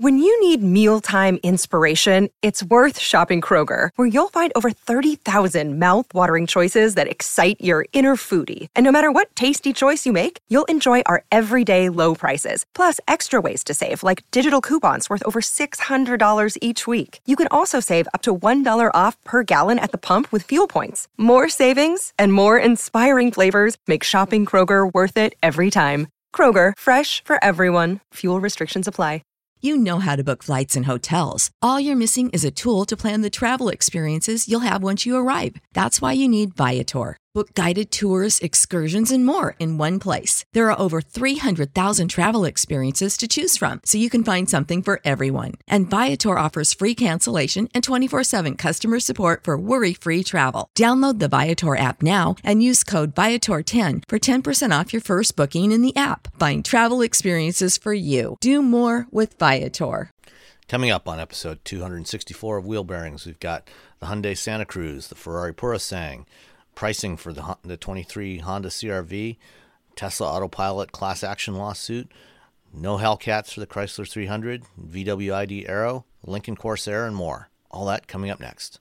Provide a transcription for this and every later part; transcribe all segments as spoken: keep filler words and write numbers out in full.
When you need mealtime inspiration, it's worth shopping Kroger, where you'll find over thirty thousand mouth-watering choices that excite your inner foodie. And no matter what tasty choice you make, you'll enjoy our everyday low prices, plus extra ways to save, like digital coupons worth over six hundred dollars each week. You can also save up to one dollar off per gallon at the pump with fuel points. More savings and more inspiring flavors make shopping Kroger worth it every time. Kroger, fresh for everyone. Fuel restrictions apply. You know how to book flights and hotels. All you're missing is a tool to plan the travel experiences you'll have once you arrive. That's why you need Viator. Book guided tours, excursions, and more in one place. There are over three hundred thousand travel experiences to choose from, so you can find something for everyone. And Viator offers free cancellation and twenty-four seven customer support for worry-free travel. Download the Viator app now and use code Viator ten for ten percent off your first booking in the app. Find travel experiences for you. Do more with Viator. Coming up on episode two hundred sixty-four of Wheel Bearings, we've got the Hyundai Santa Cruz, the Ferrari Purosangue, pricing for the the twenty-three Honda C R V, Tesla Autopilot class action lawsuit, no Hellcats for the Chrysler three hundred, V W I D Aero, Lincoln Corsair, and more. All that coming up next.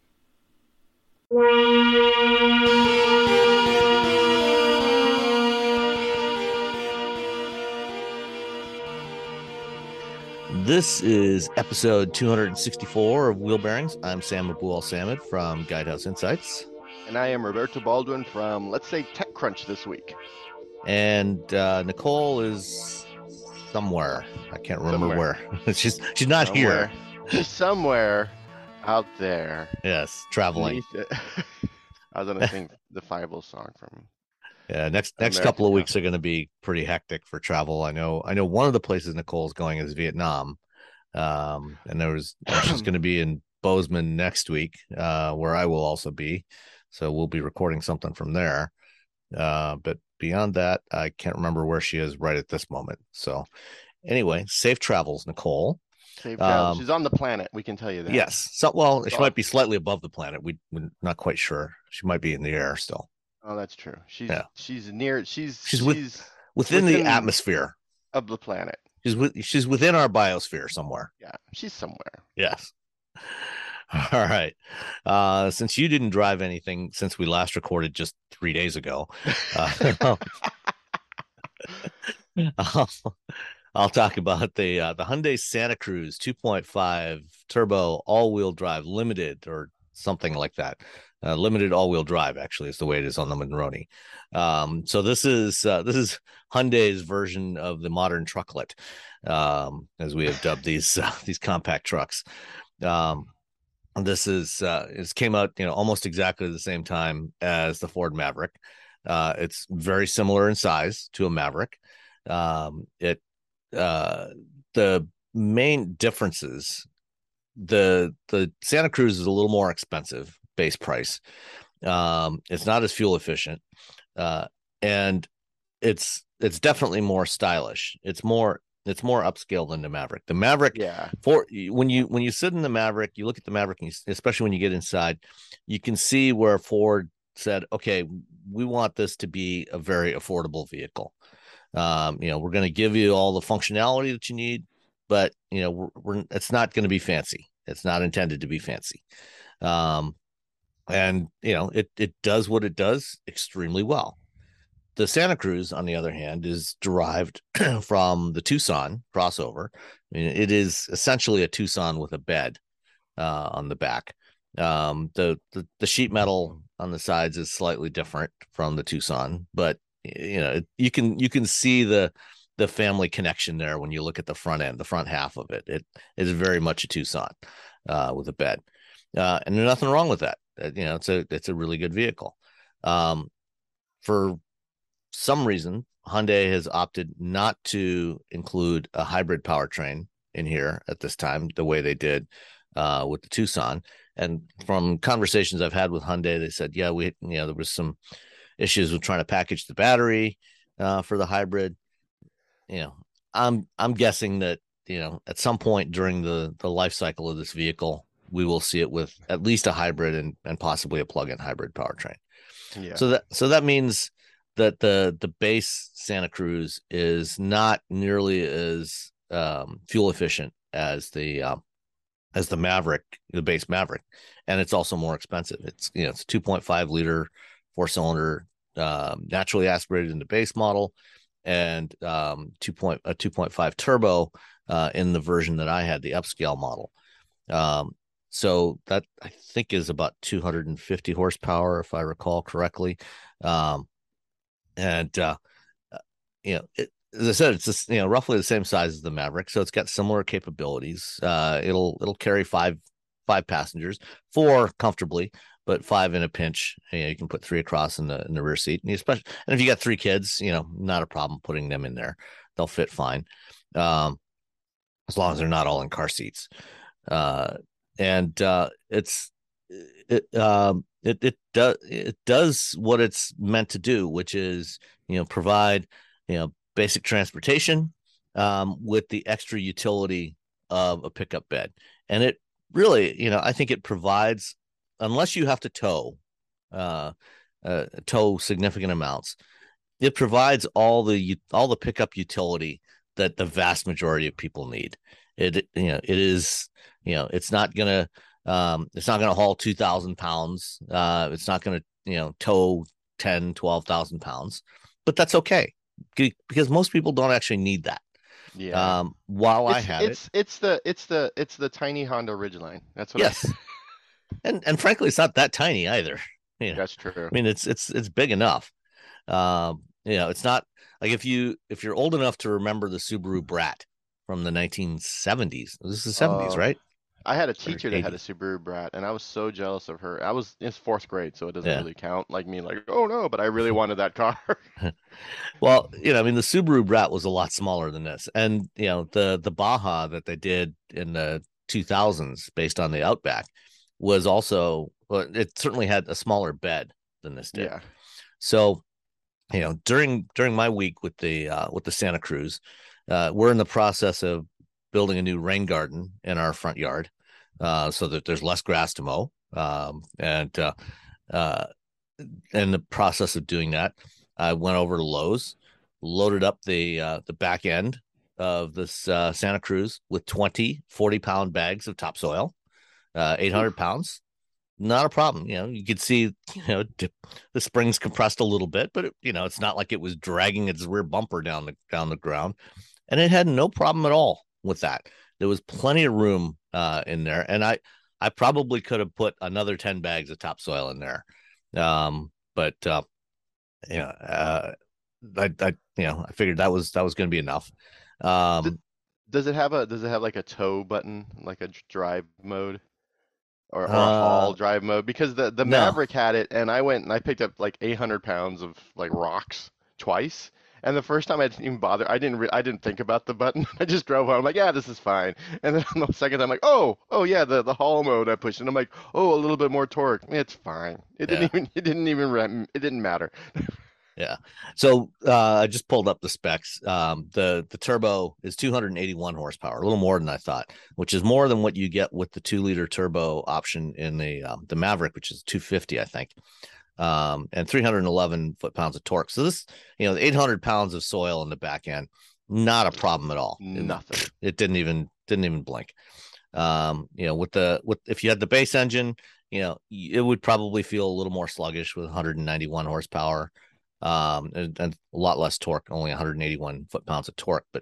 This is episode two hundred sixty-four of Wheel Bearings. I'm Sam Abu-Al-Samad from Guidehouse Insights. And I am Roberto Baldwin from, let's say, TechCrunch this week. And uh, Nicole is somewhere. I can't remember Somewhere. where. she's she's not Somewhere. here. She's somewhere out there. Yes, traveling. I was going to sing the Fievel song from. Yeah, next next American couple of Idol. weeks are going to be pretty hectic for travel. I know. I know one of the places Nicole's going is Vietnam, um, and there was she's going to be in Bozeman next week, uh, where I will also be. So we'll be recording something from there. Uh, but beyond that, I can't remember where she is right at this moment. So anyway, safe travels, Nicole. Safe travel. Um, She's on the planet. We can tell you that. Yes. So well, she Oh. might be slightly above the planet. We, we're not quite sure. She might be in the air still. Oh, that's true. She's Yeah. she's near. She's She's with- Within, Within- the atmosphere. of the planet. She's with she's within our biosphere somewhere. Yeah, she's somewhere. Yes. All right. Uh, since you didn't drive anything since we last recorded just three days ago, uh, I'll, I'll talk about the uh, the Hyundai Santa Cruz two point five turbo all-wheel drive limited or something like that. Uh, limited all-wheel drive actually is the way it is on the Monroney. Um, so this is uh, this is Hyundai's version of the modern trucklet, um, as we have dubbed these uh, these compact trucks. Um, This is uh, it came out, you know, almost exactly the same time as the Ford Maverick. Uh, it's very similar in size to a Maverick. Um, it uh, the main differences, the the Santa Cruz is a little more expensive base price. Um, it's not as fuel efficient, uh, and it's it's definitely more stylish. It's more. It's more upscale than the Maverick. The Maverick, Yeah. for when you when you sit in the Maverick, you look at the Maverick, and you, especially when you get inside, you can see where Ford said, "Okay, we want this to be a very affordable vehicle. Um, you know, we're going to give you all the functionality that you need, but you know, we're, we're it's not going to be fancy. It's not intended to be fancy." Um, and you know, it it does what it does extremely well. The Santa Cruz, on the other hand, is derived from the Tucson crossover. I mean, it is essentially a Tucson with a bed uh, on the back. Um, the, the the sheet metal on the sides is slightly different from the Tucson, but you know, you can you can see the the family connection there when you look at the front end, the front half of it. It is very much a Tucson uh, with a bed, uh, and there's nothing wrong with that. You know, it's a it's a really good vehicle. Um, for some reason, Hyundai has opted not to include a hybrid powertrain in here at this time, the way they did uh, with the Tucson. And from conversations I've had with Hyundai, they said, yeah, we, you know, there was some issues with trying to package the battery uh, for the hybrid. You know, I'm I'm guessing that, you know, at some point during the the life cycle of this vehicle, we will see it with at least a hybrid and and possibly a plug-in hybrid powertrain. Yeah. So that so that means that the the base Santa Cruz is not nearly as um, fuel efficient as the um, as the Maverick, the base Maverick, and it's also more expensive. It's you know it's two point five liter four cylinder, um, naturally aspirated in the base model, and um, two point a two point five turbo uh, in the version that I had, the upscale model. Um, so that I think is about two hundred fifty horsepower, if I recall correctly. Um, and uh, you know, it, as I said, it's just, you know roughly the same size as the Maverick, so it's got similar capabilities. Uh, it'll it'll carry five five passengers, four comfortably, but five in a pinch. You know, you can put three across in the in the rear seat, and especially and if you got three kids, you know, not a problem putting them in there; they'll fit fine, um, as long as they're not all in car seats. Uh, and uh, it's it um it it does it does what it's meant to do, which is you know provide you know basic transportation um, with the extra utility of a pickup bed. And it really, you know, I think it provides, unless you have to tow, uh, uh, tow significant amounts, it provides all the all the pickup utility that the vast majority of people need. It, you know, it is, you know, it's not gonna, um, it's not gonna haul two thousand pounds. Uh, it's not gonna, you know, tow ten, twelve thousand pounds, but that's okay, because most people don't actually need that. Yeah. Um, while I It's had it's it, it's the it's the it's the tiny Honda Ridgeline. That's what yes, and and frankly, it's not that tiny either. I, You know, that's true. I mean, it's it's it's big enough. Um, you know, it's not like if you if you're old enough to remember the Subaru Brat from the nineteen seventies. This is the seventies, Uh, right? I had a Or teacher that had a eighties. Subaru Brat, and I was so jealous of her. I was in fourth grade, so it doesn't Yeah. really count. Like me, like, oh no, but I really wanted that car. Well, you know, I mean, the Subaru Brat was a lot smaller than this, and you know, the the Baja that they did in the two thousands, based on the Outback, was also, well, it certainly had a smaller bed than this did. Yeah. So, you know, during during my week with the uh, with the Santa Cruz, uh, we're in the process of building a new rain garden in our front yard, uh, so that there's less grass to mow. Um, and uh, uh, in the process of doing that, I went over to Lowe's, loaded up the uh, the back end of this uh, Santa Cruz with twenty forty pound bags of topsoil, uh, eight hundred pounds. Not a problem. You know, you could see, you know, the springs compressed a little bit, but it, you know, it's not like it was dragging its rear bumper down the down the ground, and it had no problem at all with that. There was plenty of room uh, in there, and I I probably could have put another ten bags of topsoil in there, um, but uh, you know, uh, I, I you know I figured that was that was going to be enough. D Um, does it have a does it have like a tow button, like a dr- drive mode? Or or a uh, haul drive mode, because the the no, Maverick had it, and I went and I picked up like eight hundred pounds of like rocks twice. And the first time I didn't even bother. I didn't re I didn't think about the button. I just drove home. I'm like, yeah, this is fine. And then on the second time, I'm like, oh, oh yeah, the the haul mode I pushed, and I'm like, oh, a little bit more torque. It's fine. It didn't yeah. even it didn't even re- it didn't matter. Yeah. So uh, I just pulled up the specs. Um, the the turbo is two hundred eighty-one horsepower, a little more than I thought, which is more than what you get with the two liter turbo option in the um, the Maverick, which is two fifty, I think, um, and three hundred eleven foot pounds of torque. So this, you know, eight hundred pounds of soil in the back end, not a problem at all. It, Nothing. it didn't even didn't even blink. Um, you know, with the with if you had the base engine, you know, it would probably feel a little more sluggish with one hundred ninety-one horsepower, um, and, and a lot less torque, only one hundred eighty-one foot pounds of torque. But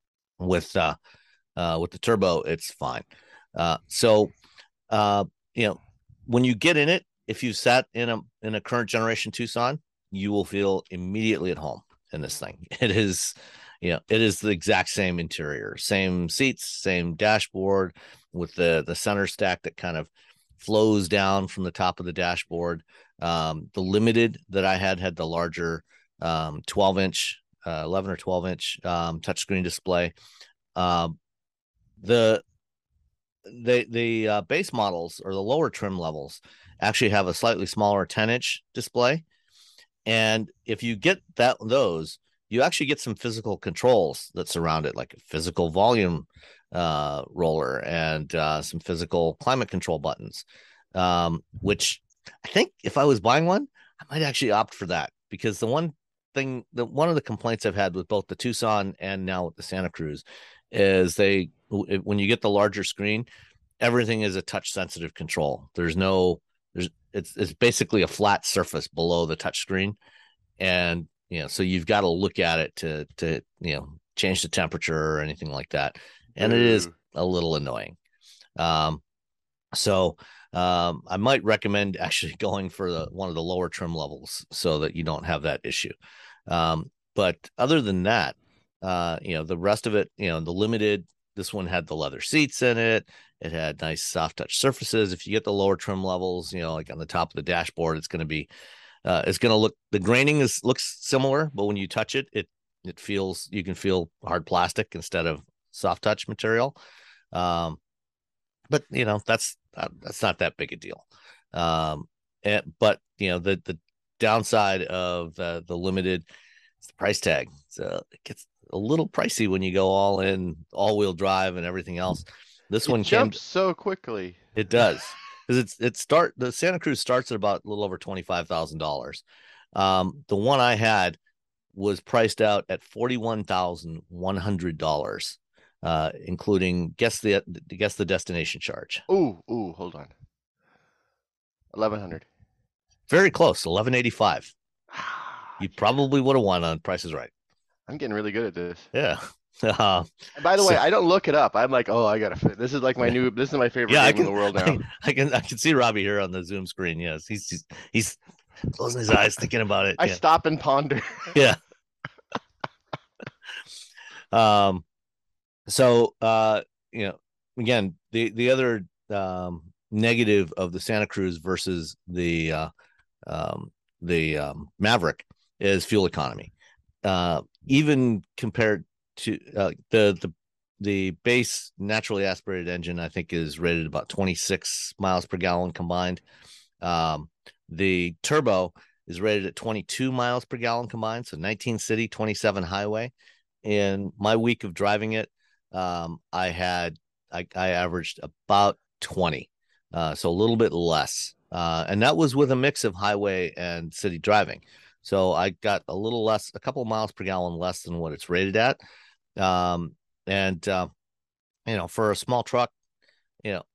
with uh, uh, with the turbo, it's fine. Uh, so, uh, you know, when you get in it, if you sat in a in a current generation Tucson, you will feel immediately at home in this thing. It is, you know, it is the exact same interior, same seats, same dashboard, with the the center stack that kind of flows down from the top of the dashboard. Um, the Limited that I had had the larger um, twelve inch, uh, eleven or twelve inch um, touchscreen display. Um, the the the uh, base models, or the lower trim levels, actually have a slightly smaller ten inch display. And if you get that those, you actually get some physical controls that surround it, like a physical volume uh, roller and uh, some physical climate control buttons, um, which I think if I was buying one, I might actually opt for that, because the one thing that one of the complaints I've had with both the Tucson and now with the Santa Cruz is they when you get the larger screen, everything is a touch sensitive control. There's no there's it's it's basically a flat surface below the touch screen, and you know so you've got to look at it to to you know change the temperature or anything like that, and it is Ooh. a little annoying. Um, so um, I might recommend actually going for the one of the lower trim levels so that you don't have that issue. Um, but other than that, uh, you know, the rest of it, you know, the limited, this one had the leather seats in it. It had nice soft touch surfaces. If you get the lower trim levels, you know, like on the top of the dashboard, it's going to be, uh, it's going to look, the graining is looks similar, but when you touch it, it, it feels, you can feel hard plastic instead of soft touch material. Um, but you know, that's, uh, that's not that big a deal. Um, and, but you know, the, the downside of uh, the limited, it's the price tag. So it gets a little pricey when you go all in, all wheel drive and everything else. This It one came, jumps so quickly. it does, because it's it start the Santa Cruz starts at about a little over twenty five thousand dollars. Um, the one I had was priced out at forty one thousand one hundred dollars, uh, including guess the guess the destination charge. Ooh, ooh, hold on. eleven hundred. Very close, eleven eighty five. Ah, You yeah. probably would have won on Price is Right. I'm getting really good at this. Yeah. Uh, And by the so, way, I don't look it up. I'm like, oh, I gotta fit. This is like my new. This is my favorite yeah, I game in can, the world now. I, I can, I can see Robbie here on the Zoom screen. Yes, he's he's, he's closing his eyes, thinking about it. I Yeah, stop and ponder. yeah. Um, so uh, you know, again, the the other um negative of the Santa Cruz versus the uh, um the um, Maverick is fuel economy. Uh, even compared to uh, the the the base naturally aspirated engine, I think is rated about twenty-six miles per gallon combined. Um, the turbo is rated at twenty-two miles per gallon combined, so nineteen city, twenty-seven highway. In my week of driving it, um, I had I, I averaged about twenty, uh, so a little bit less, uh, and that was with a mix of highway and city driving. So I got a little less, a couple of miles per gallon less than what it's rated at. Um, and, uh, you know, for a small truck, you know,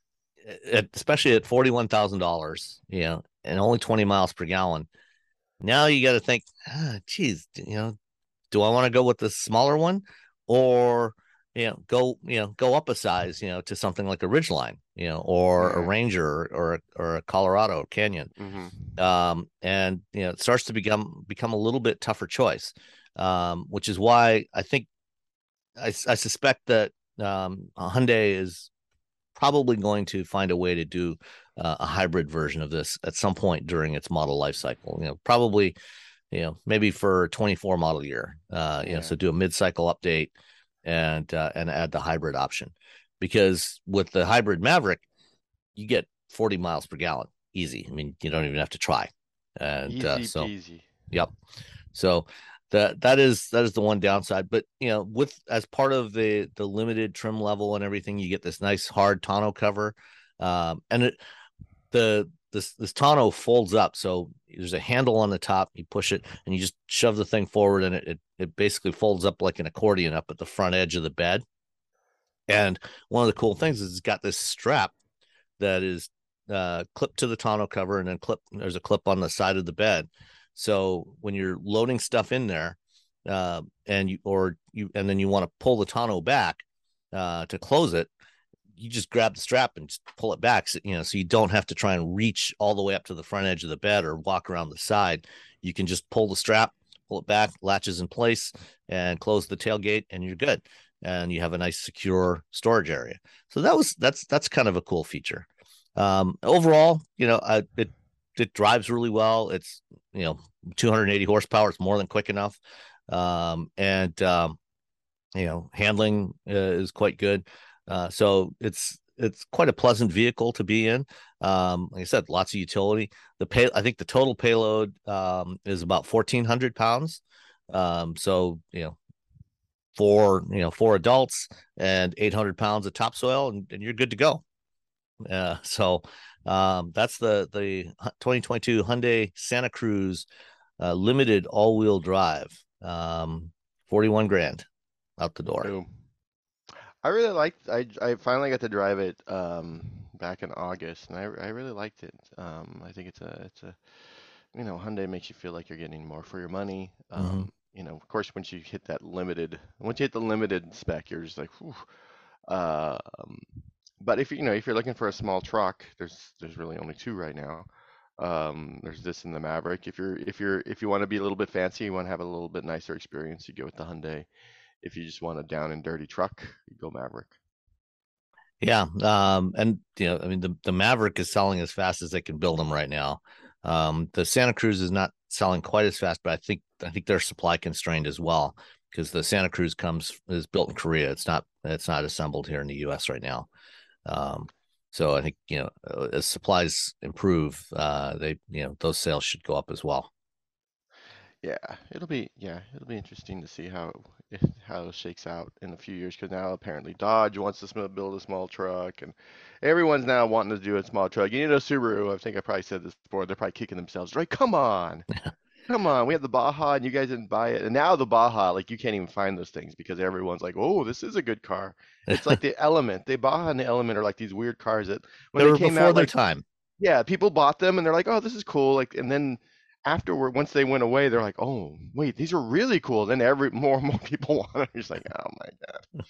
it, especially at forty-one thousand dollars, you know, and only twenty miles per gallon. Now you got to think, ah, geez, you know, do I want to go with the smaller one or, you know, go, you know, go up a size, you know, to something like a Ridgeline, you know, or a Yeah. Ranger or, or, or a Colorado Canyon. Mm-hmm. Um, and you know it starts to become become a little bit tougher choice, um, which is why I think I, I suspect that um, Hyundai is probably going to find a way to do uh, a hybrid version of this at some point during its model life cycle. You know, probably you know maybe for twenty-four model year. Uh, you know, Yeah. so do a mid cycle update and uh, and add the hybrid option, because with the hybrid Maverick, you get forty miles per gallon easy. I mean, you don't even have to try. And Easy uh, so, peasy. yep. So that that is that is the one downside. But you know, with as part of the the limited trim level and everything, you get this nice hard tonneau cover, um, and it the this this tonneau folds up. So there's a handle on the top. You push it, and you just shove the thing forward, and it it, it basically folds up like an accordion up at the front edge of the bed. And one of the cool things is it's got this strap that is uh, clipped to the tonneau cover, and then clip. There's a clip on the side of the bed. So when you're loading stuff in there, uh, and you or you and then you want to pull the tonneau back uh, to close it, you just grab the strap and just pull it back. So, you know, so you don't have to try and reach all the way up to the front edge of the bed or walk around the side. You can just pull the strap, pull it back, latches in place, and close the tailgate, and you're good. And you have a nice secure storage area. So that was that's that's kind of a cool feature. Um, overall, you know, I, it it drives really well. It's you know two hundred eighty horsepower. It's more than quick enough, um, and um, you know handling uh, is quite good. Uh, so it's it's quite a pleasant vehicle to be in. Um, like I said, lots of utility. The pay I think the total payload um, is about fourteen hundred pounds. Um, so you know for you know four adults and eight hundred pounds of topsoil, and, and you're good to go. Uh, so um, that's the the twenty twenty-two Hyundai Santa Cruz uh, limited all-wheel drive, um, forty-one grand out the door. Boom. I really liked. I I finally got to drive it um, back in August, and I I really liked it. Um, I think it's a it's a you know Hyundai makes you feel like you're getting more for your money. Mm-hmm. Um, you know, of course, once you hit that limited, once you hit the limited spec, you're just like, whew. Uh, um, but if you you know if you're looking for a small truck, there's there's really only two right now. Um, there's this and the Maverick. If you're if you're if you want to be a little bit fancy, you want to have a little bit nicer experience, you go with the Hyundai. If you just want a down and dirty truck, you go Maverick. Yeah, um, and you know, I mean, the the Maverick is selling as fast as they can build them right now. Um, the Santa Cruz is not selling quite as fast, but I think I think they're supply constrained as well because the Santa Cruz comes is built in Korea. It's not it's not assembled here in the U S right now. Um, so I think you know as supplies improve, uh, they you know those sales should go up as well. Yeah, it'll be yeah, it'll be interesting to see how it, how it shakes out in a few years because now apparently Dodge wants to sm- build a small truck and everyone's now wanting to do a small truck. You know, Subaru, I think I probably said this before, they're probably kicking themselves, right? Come on. Come on, we have the Baja and you guys didn't buy it. And now the Baja, like you can't even find those things because everyone's like, "Oh, this is a good car." It's like the Element. The Baja and the Element are like these weird cars that when They they were came before out their like time. yeah, people bought them and they're like, "Oh, this is cool." Like, and then afterward, once they went away, they're like, "Oh, wait, these are really cool." Then every more and more people want them. You're just like, "Oh my God."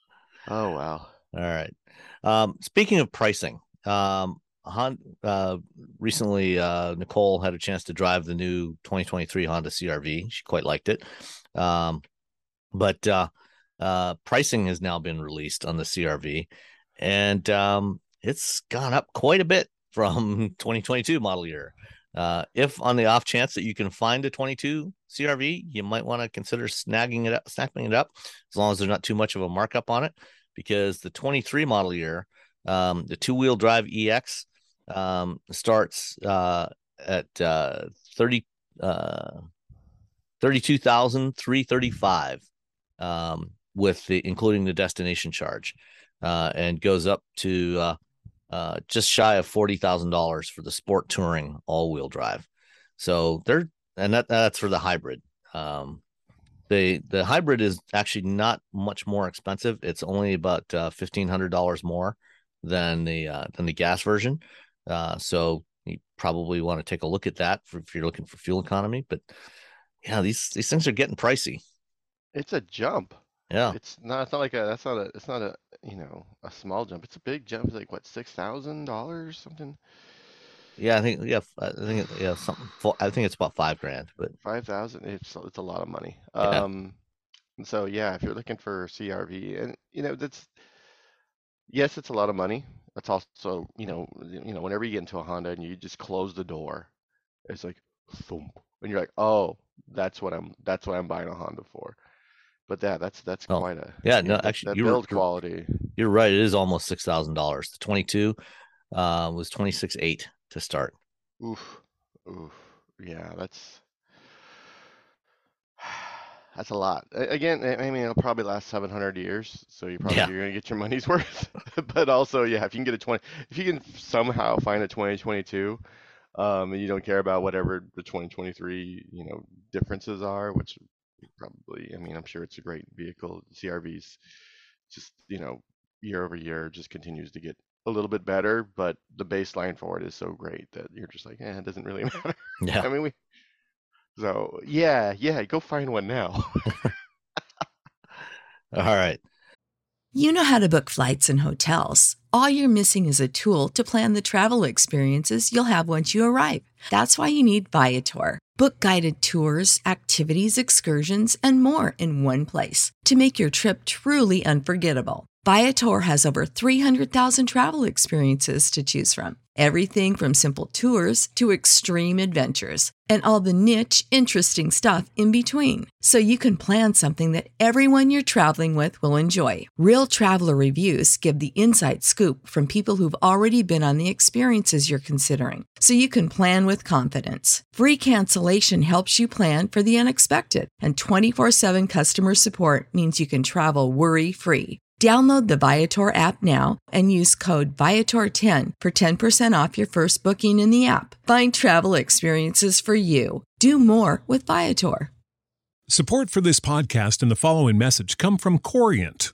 Oh wow. All right. Um, speaking of pricing, um, Hon, uh, recently uh, Nicole had a chance to drive the new twenty twenty-three Honda C R V. She quite liked it. Um, but uh, uh, pricing has now been released on the C R V, and um, it's gone up quite a bit from twenty twenty-two model year. Uh, if on the off chance that you can find a twenty-two C R V, you might want to consider snagging it up, snapping it up, as long as there's not too much of a markup on it, because the twenty-three model year, um, the two-wheel drive E X, um, starts uh, at uh, thirty, uh, thirty-two thousand three hundred thirty-five, um, with the including the destination charge, uh, and goes up to uh, uh, just shy of forty thousand dollars for the sport touring all-wheel drive. So they're and that that's for the hybrid. Um, the the hybrid is actually not much more expensive. It's only about uh, fifteen hundred dollars more than the uh, than the gas version. Uh, so you probably want to take a look at that for, if you're looking for fuel economy. But yeah, these these things are getting pricey. It's a jump. Yeah. It's not it's not like a that's not a it's not a you know a small jump. It's a big jump. It's like what six thousand dollars something. Yeah, I think yeah, I think yeah, something. I think it's about five grand, but Five thousand. It's it's a lot of money. yeah, Um, and so yeah, if you're looking for C R V, and you know that's yes, it's a lot of money. That's also you know you know whenever you get into a Honda and you just close the door, it's like thump, and you're like, oh, that's what I'm that's what I'm buying a Honda for. But yeah, that's that's oh quite a yeah, you no, know that, actually, that you're build quality. you're right. It is almost six thousand dollars. The twenty-two uh, was twenty six eight to start. Oof, oof, yeah, that's that's a lot. A- Again, I I mean, it'll probably last seven hundred years, so you probably Yeah, you're gonna get your money's worth. But also, yeah, if you can get a twenty, if you can somehow find a twenty twenty-two, um, and you don't care about whatever the twenty twenty-three, you know, differences are, which probably, I mean, I'm sure it's a great vehicle. C R V's just, you know, year over year just continues to get a little bit better, but the baseline for it is so great that you're just like, eh, it doesn't really matter. yeah. I mean, we so yeah, yeah, go find one now. All right. You know how to book flights and hotels. All you're missing is a tool to plan the travel experiences you'll have once you arrive. That's why you need Viator. Book guided tours, activities, excursions, and more in one place to make your trip truly unforgettable. Viator has over three hundred thousand travel experiences to choose from. Everything from simple tours to extreme adventures and all the niche, interesting stuff in between. So you can plan something that everyone you're traveling with will enjoy. Real traveler reviews give the inside scoop from people who've already been on the experiences you're considering. So you can plan with confidence. Free cancellation helps you plan for the unexpected. And twenty-four seven customer support means you can travel worry-free. Download the Viator app now and use code Viator ten for ten percent off your first booking in the app. Find travel experiences for you. Do more with Viator. Support for this podcast and the following message come from Corient.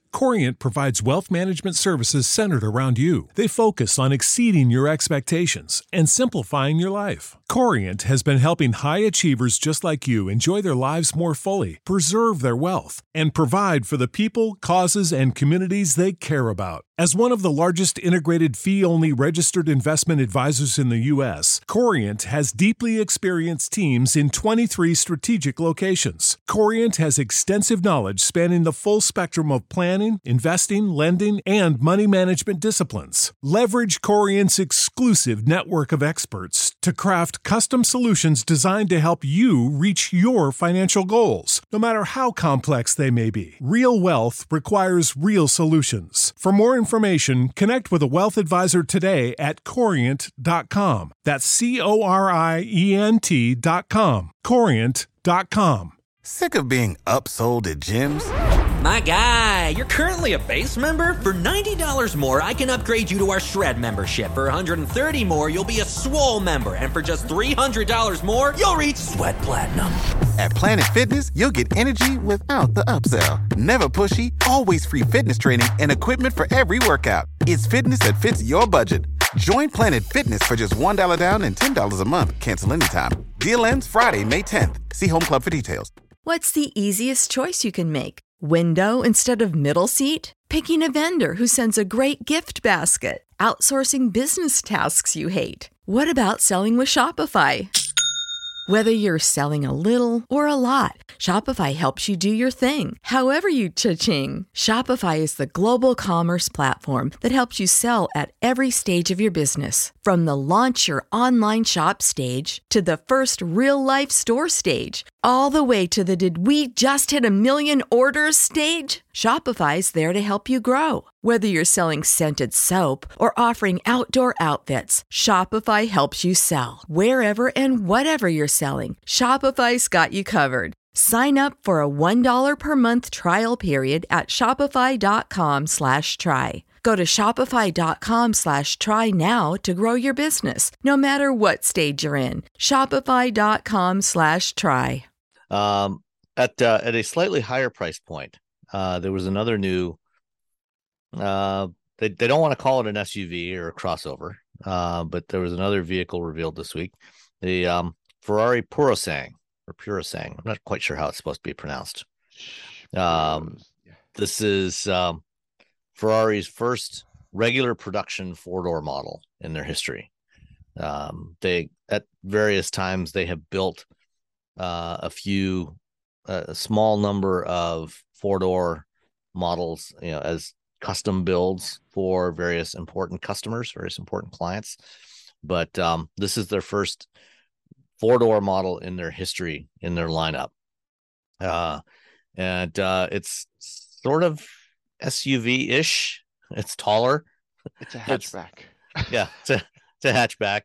Corient provides wealth management services centered around you. They focus on exceeding your expectations and simplifying your life. Corient has been helping high achievers just like you enjoy their lives more fully, preserve their wealth, and provide for the people, causes, and communities they care about. As one of the largest integrated fee-only registered investment advisors in the U S, Corient has deeply experienced teams in twenty-three strategic locations. Corient has extensive knowledge spanning the full spectrum of planning, investing, lending, and money management disciplines. Leverage Corient's exclusive network of experts to craft custom solutions designed to help you reach your financial goals, no matter how complex they may be. Real wealth requires real solutions. For more information, connect with a wealth advisor today at corient dot com. That's C O R I E N T dot com. corient dot com. Sick of being upsold at gyms? My guy, you're currently a base member? For ninety dollars more, I can upgrade you to our Shred membership. For one hundred thirty dollars more, you'll be a Swole member. And for just three hundred dollars more, you'll reach Sweat Platinum. At Planet Fitness, you'll get energy without the upsell. Never pushy, always free fitness training and equipment for every workout. It's fitness that fits your budget. Join Planet Fitness for just one dollar down and ten dollars a month. Cancel anytime. Deal ends Friday, May tenth. See Home Club for details. What's the easiest choice you can make? Window instead of middle seat? Picking a vendor who sends a great gift basket? Outsourcing business tasks you hate? What about selling with Shopify? Whether you're selling a little or a lot, Shopify helps you do your thing, however you cha-ching. Shopify is the global commerce platform that helps you sell at every stage of your business. From the launch your online shop stage to the first real-life store stage, all the way to the did we just hit a million orders stage. Shopify's there to help you grow. Whether you're selling scented soap or offering outdoor outfits, Shopify helps you sell. Wherever and whatever you're selling, Shopify's got you covered. Sign up for a one dollar per month trial period at shopify.com slash try. Go to shopify.com slash try now to grow your business, no matter what stage you're in. Shopify.com slash try. Um, at uh, at a slightly higher price point, uh, there was another new. Uh, they they don't want to call it an S U V or a crossover, uh, but there was another vehicle revealed this week, the um, Ferrari Purosangue or Purosangue. I'm not quite sure how it's supposed to be pronounced. Um, this is um, Ferrari's first regular production four-door model in their history. Um, they at various times they have built uh, a few, uh, a small number of four-door models, you know, as custom builds for various important customers, various important clients. But um, this is their first four-door model in their history, in their lineup. Uh, and uh, it's sort of S U V-ish. It's taller. It's a hatchback. It's, yeah, it's a, it's a hatchback.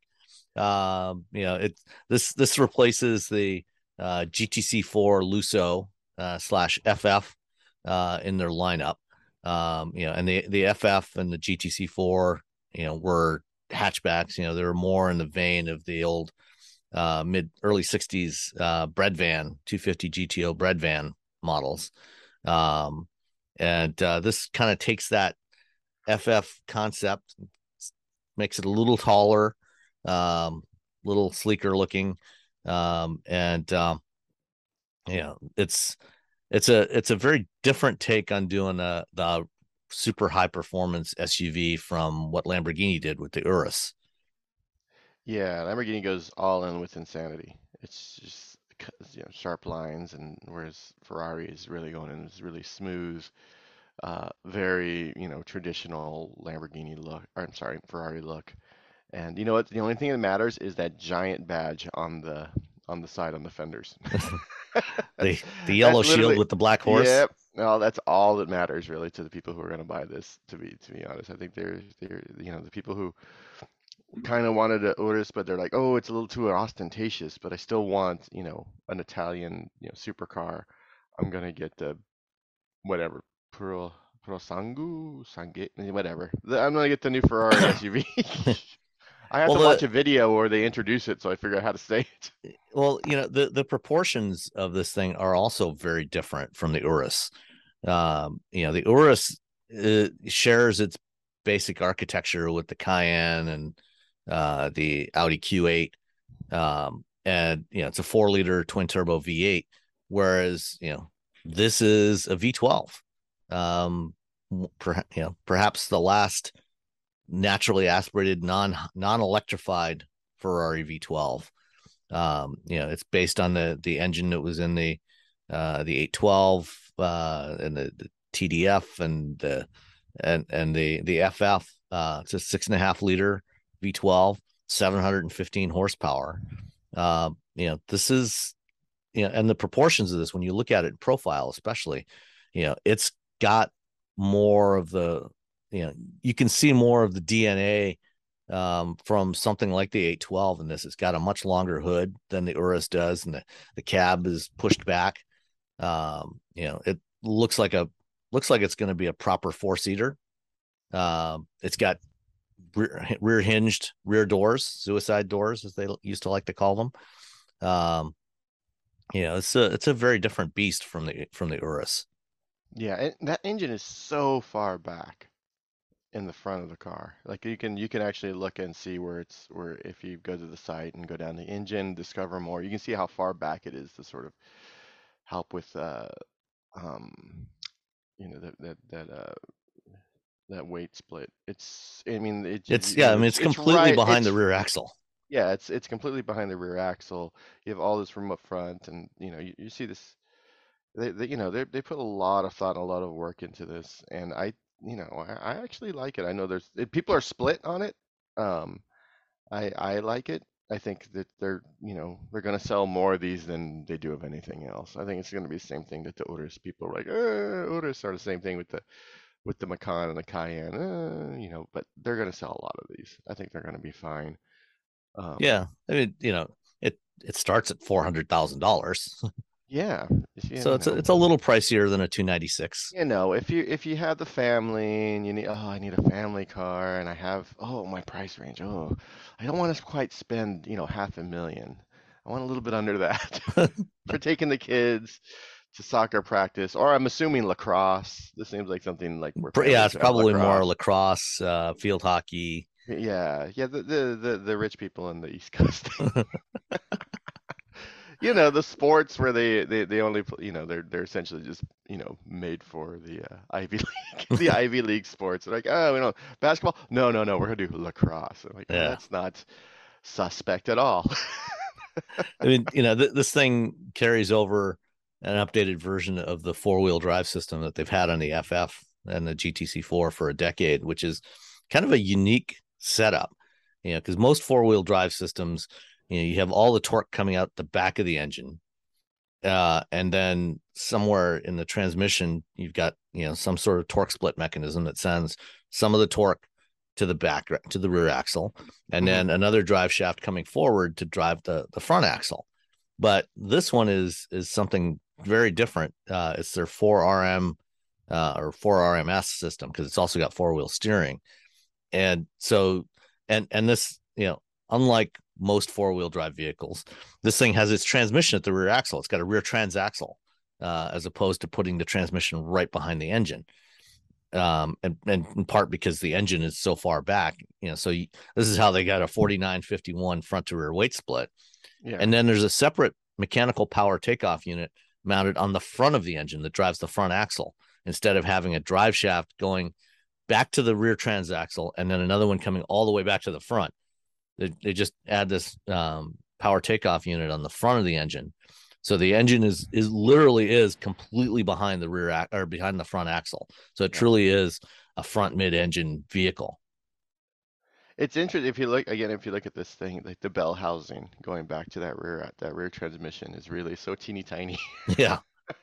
Um, you know, it's this this replaces the uh, G T C four Lusso uh, slash F F uh, in their lineup. Um, you know, and the the F F and the G T C four, you know, were hatchbacks. You know, they were more in the vein of the old uh, mid early sixties uh, bread van two fifty G T O bread van models. Um, and uh, this kind of takes that F F concept, makes it a little taller, um, little sleeker looking, um, and um, you know, it's it's a it's a very different take on doing a the super high performance S U V from what Lamborghini did with the Urus. Yeah, Lamborghini goes all in with insanity. It's just, you know, sharp lines, and whereas Ferrari is really going in, is really smooth, uh, very, you know, traditional Lamborghini look, or I'm sorry, Ferrari look. And you know what? The only thing that matters is that giant badge on the on the side on the fenders. the the yellow shield with the black horse. Yep. No, that's all that matters really to the people who are going to buy this. To be to be honest, I think they're they're you know the people who kind of wanted a Urus, but they're like, oh, it's a little too ostentatious. But I still want, you know, an Italian, you know, supercar. I'm gonna get the whatever Pro Prosangu Sangue whatever. The, I'm gonna get the new Ferrari S U V. I have well, to the, watch a video where they introduce it, so I figure out how to say it. Well, you know, the, the proportions of this thing are also very different from the Urus. Um, you know, the Urus uh, shares its basic architecture with the Cayenne and uh, the Audi Q eight. Um, and, you know, it's a four liter twin turbo V eight, whereas, you know, this is a V twelve. Um, per, you know, perhaps the last naturally aspirated, non non electrified Ferrari V twelve. Um, you know, it's based on the the engine that was in the uh, the eight twelve uh, and the, the T D F and the and and the the F F. Uh, it's a six and a half liter V twelve, seven hundred fifteen horsepower. Uh, you know, this is, you know, and the proportions of this, when you look at it in profile, especially, you know, it's got more of the, you know, you can see more of the D N A um, from something like the eight twelve in this. It's got a much longer hood than the Urus does, and the, the cab is pushed back. Um, you know, it looks like a looks like it's going to be a proper four seater. Um, it's got rear, rear hinged rear doors, suicide doors, as they used to like to call them. Um, you know, it's a it's a very different beast from the from the Urus. Yeah, and that engine is so far back in the front of the car. Like you can you can actually look and see where it's where if you go to the site and go down the engine, discover more. You can see how far back it is to sort of help with uh um you know that that that uh that weight split. It's I mean it, It's you yeah, know, I mean it's, it's it's completely right, behind it's the rear axle. yeah, it's it's completely behind the rear axle. You have all this room up front, and you know you, you see this. They, they you know they they put a lot of thought and a lot of work into this, and I you know I, I actually like it. I know there's eh, people are split on it. Um, I I like it. I think that they're you know they're gonna sell more of these than they do of anything else. I think it's gonna be the same thing that the Urus people are like, uh, Urus are the same thing with the with the Macan and the Cayenne, uh, you know, but they're gonna sell a lot of these. I think they're gonna be fine. Um, Yeah, I mean, you know, it it starts at four hundred thousand dollars, yeah, you so it's a, know. it's a little pricier than a two ninety-six. You know, if you if you have the family and you need, oh, I need a family car and I have, oh, my price range. Oh, I don't want to quite spend, you know, half a million. I want a little bit under that for taking the kids to soccer practice, or I'm assuming lacrosse. This seems like something like where Yeah, families it's have probably more lacrosse. lacrosse, uh, field hockey. Yeah, yeah, the the the, the rich people in the East Coast. You know, the sports where they, they, they only, pl- you know, they're they're essentially just, you know, made for the uh, Ivy League, the Ivy League sports. They're like, oh, we don't basketball. No, no, no, we're gonna do lacrosse. I'm like, oh, Yeah, that's not suspect at all. I mean, you know, th- this thing carries over an updated version of the four wheel drive system that they've had on the F F and the G T C four for a decade, which is kind of a unique setup. You know, because most four wheel drive systems, you know, you have all the torque coming out the back of the engine, uh, and then somewhere in the transmission, you've got, you know, some sort of torque split mechanism that sends some of the torque to the back, to the rear axle, and Mhm. then another drive shaft coming forward to drive the the front axle. But this one is is something very different. Uh, it's their four R M uh, or four R M S system, because it's also got four wheel steering, and so and and this, you know, unlike most four wheel drive vehicles, this thing has its transmission at the rear axle. It's got a rear transaxle, uh, as opposed to putting the transmission right behind the engine. Um, and, and in part because the engine is so far back, you know, so you, this is how they got a forty-nine fifty-one front to rear weight split. Yeah. And then there's a separate mechanical power takeoff unit mounted on the front of the engine that drives the front axle, instead of having a drive shaft going back to the rear transaxle and then another one coming all the way back to the front. They, they just add this um, power takeoff unit on the front of the engine. So the engine is is literally is completely behind the rear ac- or behind the front axle. So it Yeah. truly is a front mid-engine vehicle. It's interesting if you look again, if you look at this thing, like the bell housing going back to that rear that rear transmission is really so teeny tiny. Yeah.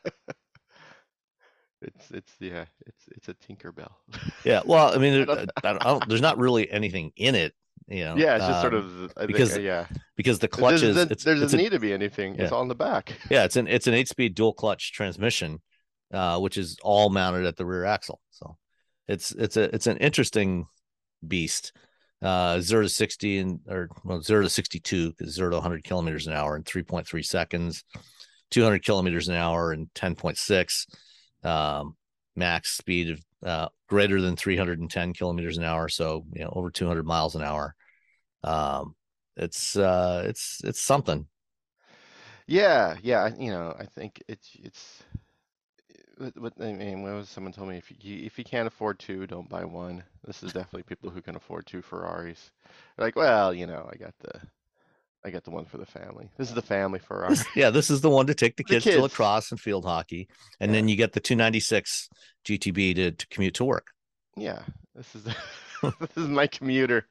It's it's yeah, it's it's a Tinkerbell. Yeah. Well, I mean, I there, don't- I don't, I don't, there's not really anything in it, you know. Yeah, it's just sort um, of I think, because uh, yeah. because the There clutch is doesn't it's, there it's doesn't a, need to be anything. It's yeah. all in the back. yeah, it's an it's an eight-speed dual clutch transmission, uh, which is all mounted at the rear axle. So it's it's a it's an interesting beast. Uh, zero to sixty and or well zero to sixty-two, because zero to one hundred kilometers an hour in three point three seconds, two hundred kilometers an hour in ten point six. Um, max speed of uh, greater than three hundred ten kilometers an hour. So, you know, over two hundred miles an hour. Um, it's, uh, it's, it's something. Yeah, yeah, I- you know, I think it's it's what, what I mean, what was someone told me if you if you can't afford two, don't buy one. This is definitely people who can afford two Ferraris. They're like, well, you know, I got the I got the one for the family. This is the family Ferrari. This, yeah, this is the one to take the The kids, to kids. lacrosse and field hockey. And Yeah. then you get the two ninety-six G T B to, to commute to work. Yeah, this is this is my commuter.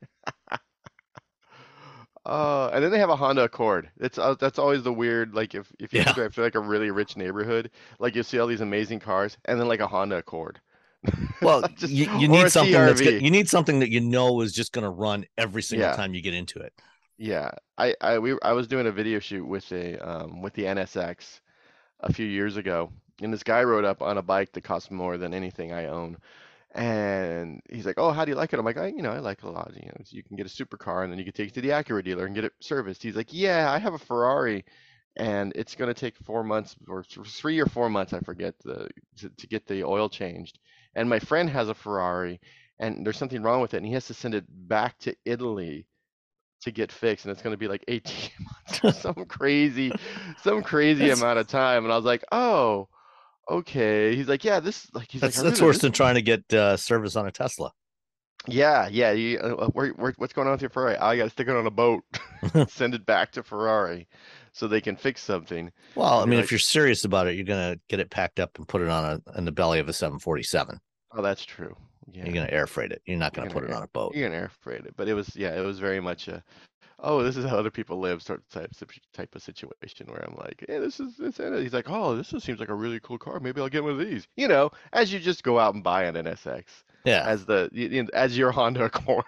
Uh, and then they have a Honda Accord. It's uh, that's always the weird, like if if you Yeah. drive to like a really rich neighborhood, like you see all these amazing cars, and then like a Honda Accord. Well, Just- you, you or need a something that's C R V. good. You need something that you know is just going to run every single Yeah. time you get into it. Yeah, I I we I was doing a video shoot with a um with the N S X a few years ago, and this guy rode up on a bike that cost more than anything I own. And he's like, "Oh, how do you like it?" I'm like, "I, you know, I like it a lot. You know, you can get a supercar, and then you can take it to the Acura dealer and get it serviced." He's like, "Yeah, I have a Ferrari, and it's gonna take four months or th- three or four months, I forget, the to, to get the oil changed. And my friend has a Ferrari, and there's something wrong with it, and he has to send it back to Italy to get fixed, and it's gonna be like eighteen months or some crazy, some crazy That's- amount of time." And I was like, "Oh." Okay. He's like, yeah, this like he's That's like, I that's really worse this than trying to get uh, service on a Tesla. Yeah, yeah. You, uh, uh, where, where, what's going on with your Ferrari? I got to stick it on a boat, send it back to Ferrari, so they can fix something. Well, I And mean, you're if like, you're serious about it, you're gonna get it packed up and put it on a in the belly of a seven forty-seven. oh, that's true. Yeah, You're gonna air freight it. You're not you're gonna gonna put it air, on a boat. you're gonna air freight it. But it was, yeah, it was very much a, oh, this is how other people live sort of type type of situation where I'm like, hey, this is this. And he's like, oh, this is, seems like a really cool car. Maybe I'll get one of these. You know, as you just go out and buy an N S X Yeah. as the you, you know, as your Honda Accord.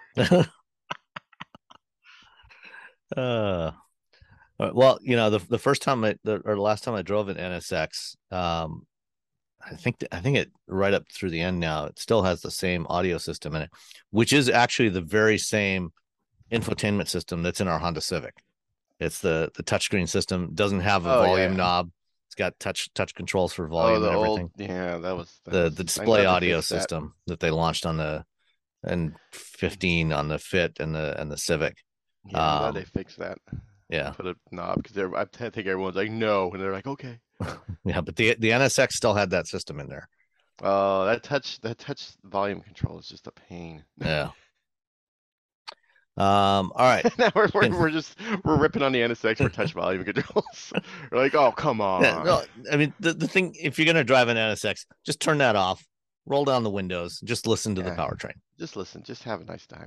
uh, well, you know, the the first time I the, or the last time I drove an N S X, um, I think th- I think it right up through the end now. It still has the same audio system in it, which is actually the very same infotainment system that's in our Honda Civic. It's the the touchscreen system. Doesn't have a Oh, volume yeah. knob. It's got touch touch controls for Oh, volume the and old, everything. yeah, that was that The was, the I'm display glad they audio fixed that. system that they launched on the and fifteen on the Fit and the and the Civic. Yeah, I'm glad Um, they fixed that. Yeah, Put a knob because they're. I think everyone's like no, and they're like okay. yeah, but the the N S X still had that system in there. Oh, that touch that touch volume control is just a pain. Yeah. Um. All right. Now we're, we're we're just we're ripping on the N S X for touch volume controls. We're like, oh come on. Yeah, no, I mean the, the thing, if you're gonna drive an N S X, just turn that off, roll down the windows, just listen to the Yeah. powertrain. Just listen. Just have a nice time.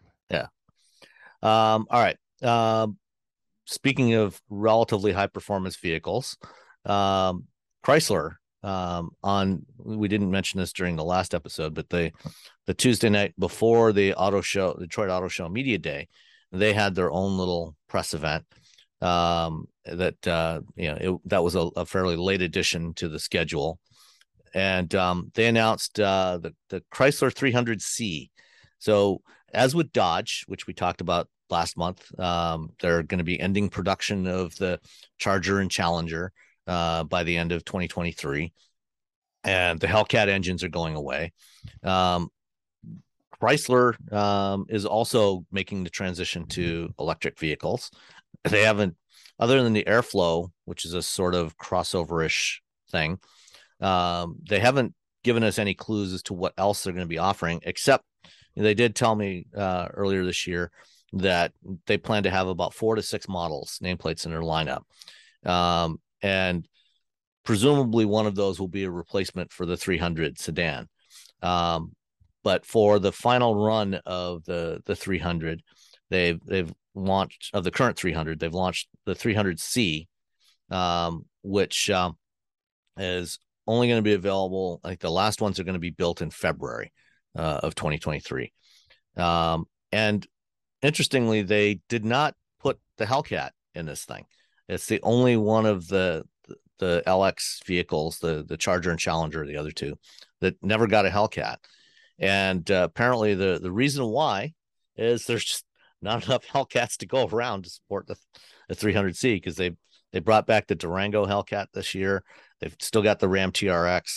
Um. All right. Um. Speaking of relatively high performance vehicles, um, Chrysler. Um. On we didn't mention this during the last episode, but the the Tuesday night before the auto show, Detroit Auto Show Media Day, they had their own little press event. Um. That uh. You know, it, that was a, a fairly late addition to the schedule. And um, they announced uh, the, the Chrysler three hundred C. So as with Dodge, which we talked about last month, um, they're going to be ending production of the Charger and Challenger uh, by the end of twenty twenty-three. And the Hellcat engines are going away. Um, Chrysler um, is also making the transition to electric vehicles. They haven't, other than the Airflow, which is a sort of crossover-ish thing, um, they haven't given us any clues as to what else they're going to be offering, except they did tell me uh, earlier this year that they plan to have about four to six models, nameplates in their lineup. Um, and presumably one of those will be a replacement for the three hundred sedan. Um, but for the final run of the, the three hundred, they've, they've launched of the current three hundred, they've launched the three hundred C, um, which um, is only going to be available. I think the last ones are going to be built in February uh, of twenty twenty-three. Um, and interestingly, they did not put the Hellcat in this thing. It's the only one of the the L X vehicles, the the Charger and Challenger, the other two, that never got a Hellcat. And uh, apparently, the the reason why is there's just not enough Hellcats to go around to support the the three hundred C, because they they brought back the Durango Hellcat this year. They've still got the Ram T R X.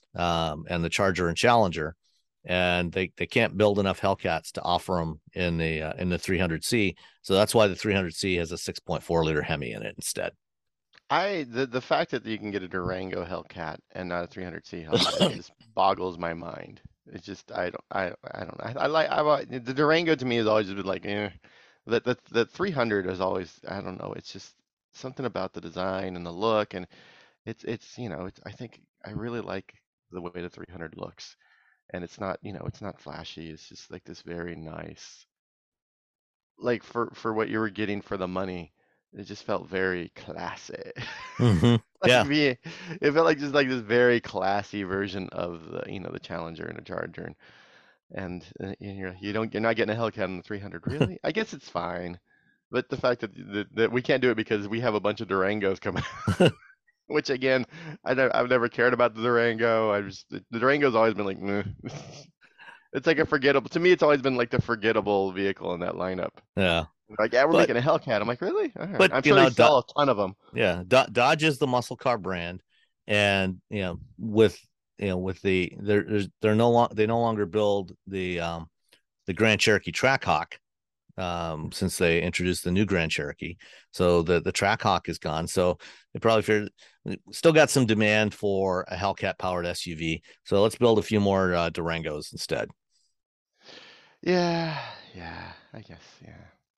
um, and the Charger and Challenger, and they they can't build enough Hellcats to offer them in the uh, in the three hundred C. So that's why the three hundred C has a six point four liter Hemi in it instead. I the the fact that you can get a Durango Hellcat and not a three hundred C Hellcat just boggles my mind. It's just I don't I I don't know. I, I like I the Durango to me has always been like eh. That the the three hundred is always I don't know. It's just something about the design and the look, and it's it's you know it's I think I really like the way the three hundred looks, and it's not you know it's not flashy. It's just like this very nice, like for for what you were getting for the money. It just felt very classy. Mm-hmm. Like Yeah. me, it felt like just like this very classy version of the you know the Challenger and a Charger, and and, uh, and you're you don't you're not getting a Hellcat on the three hundred really. I guess it's fine, but the fact that, that that we can't do it because we have a bunch of Durangos coming, which again, I don't, I've never cared about the Durango. I just the, the Durango's always been like, meh. It's like a forgettable. To me, it's always been like the forgettable vehicle in that lineup. Yeah. Like, yeah, we're But- making a Hellcat. I'm like, really? All right. but, I'm you sure know, they sell a ton of them. Yeah, Do- Dodge is the muscle car brand, and you know, with you know, with the they're there's- they're no long they no longer build the um the Grand Cherokee Trackhawk, um since they introduced the new Grand Cherokee, so the the Trackhawk is gone. So they probably figured still got some demand for a Hellcat powered S U V. So let's build a few more uh, Durangos instead. Yeah, yeah, I guess, yeah.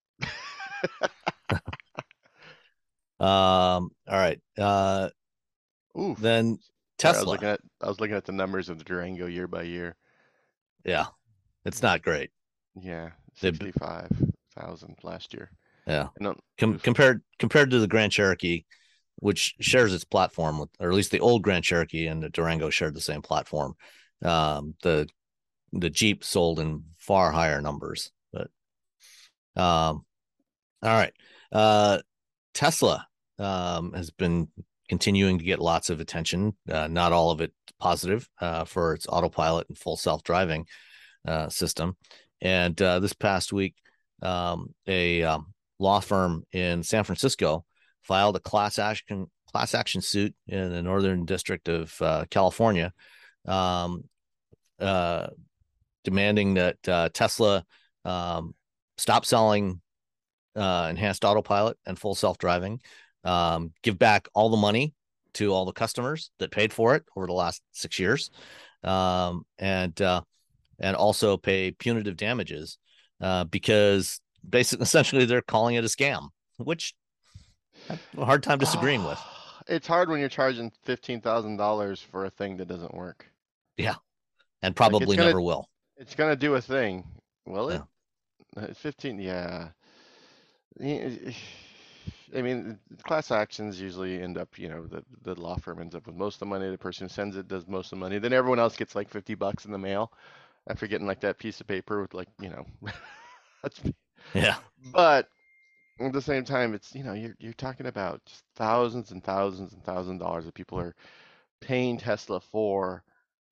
Um, all right. Uh, Ooh. then Sorry, I was Tesla. looking at I was looking at the numbers of the Durango year by year. Yeah, it's not great. Yeah, They- sixty-five thousand last year. Yeah. No, Com- compared compared to the Grand Cherokee, which shares its platform with, or at least the old Grand Cherokee and the Durango shared the same platform. Um, the the Jeep sold in far higher numbers, but um, all right. Uh, Tesla um, has been continuing to get lots of attention, uh, not all of it positive, uh, for its autopilot and full self-driving uh, system. And uh, this past week, um, a um, law firm in San Francisco filed a class action class action suit in the Northern District of uh, California, um, uh, demanding that uh, Tesla um, stop selling uh, enhanced autopilot and full self-driving, um, give back all the money to all the customers that paid for it over the last six years, um, and uh, and also pay punitive damages uh, because basically, essentially, they're calling it a scam, which I have a hard time disagreeing with. It's hard when you're charging fifteen thousand dollars for a thing that doesn't work. Yeah, and probably gonna- never will. It's gonna do a thing, will it? Yeah. It's fifteen, yeah. Yeah, I mean, class actions usually end up, you know, the, the law firm ends up with most of the money. The person who sends it does most of the money. Then everyone else gets like fifty bucks in the mail after getting like that piece of paper with like, you know, that's, Yeah, but at the same time, it's, you know, you're, you're talking about just thousands and thousands and thousands of dollars that people are paying Tesla for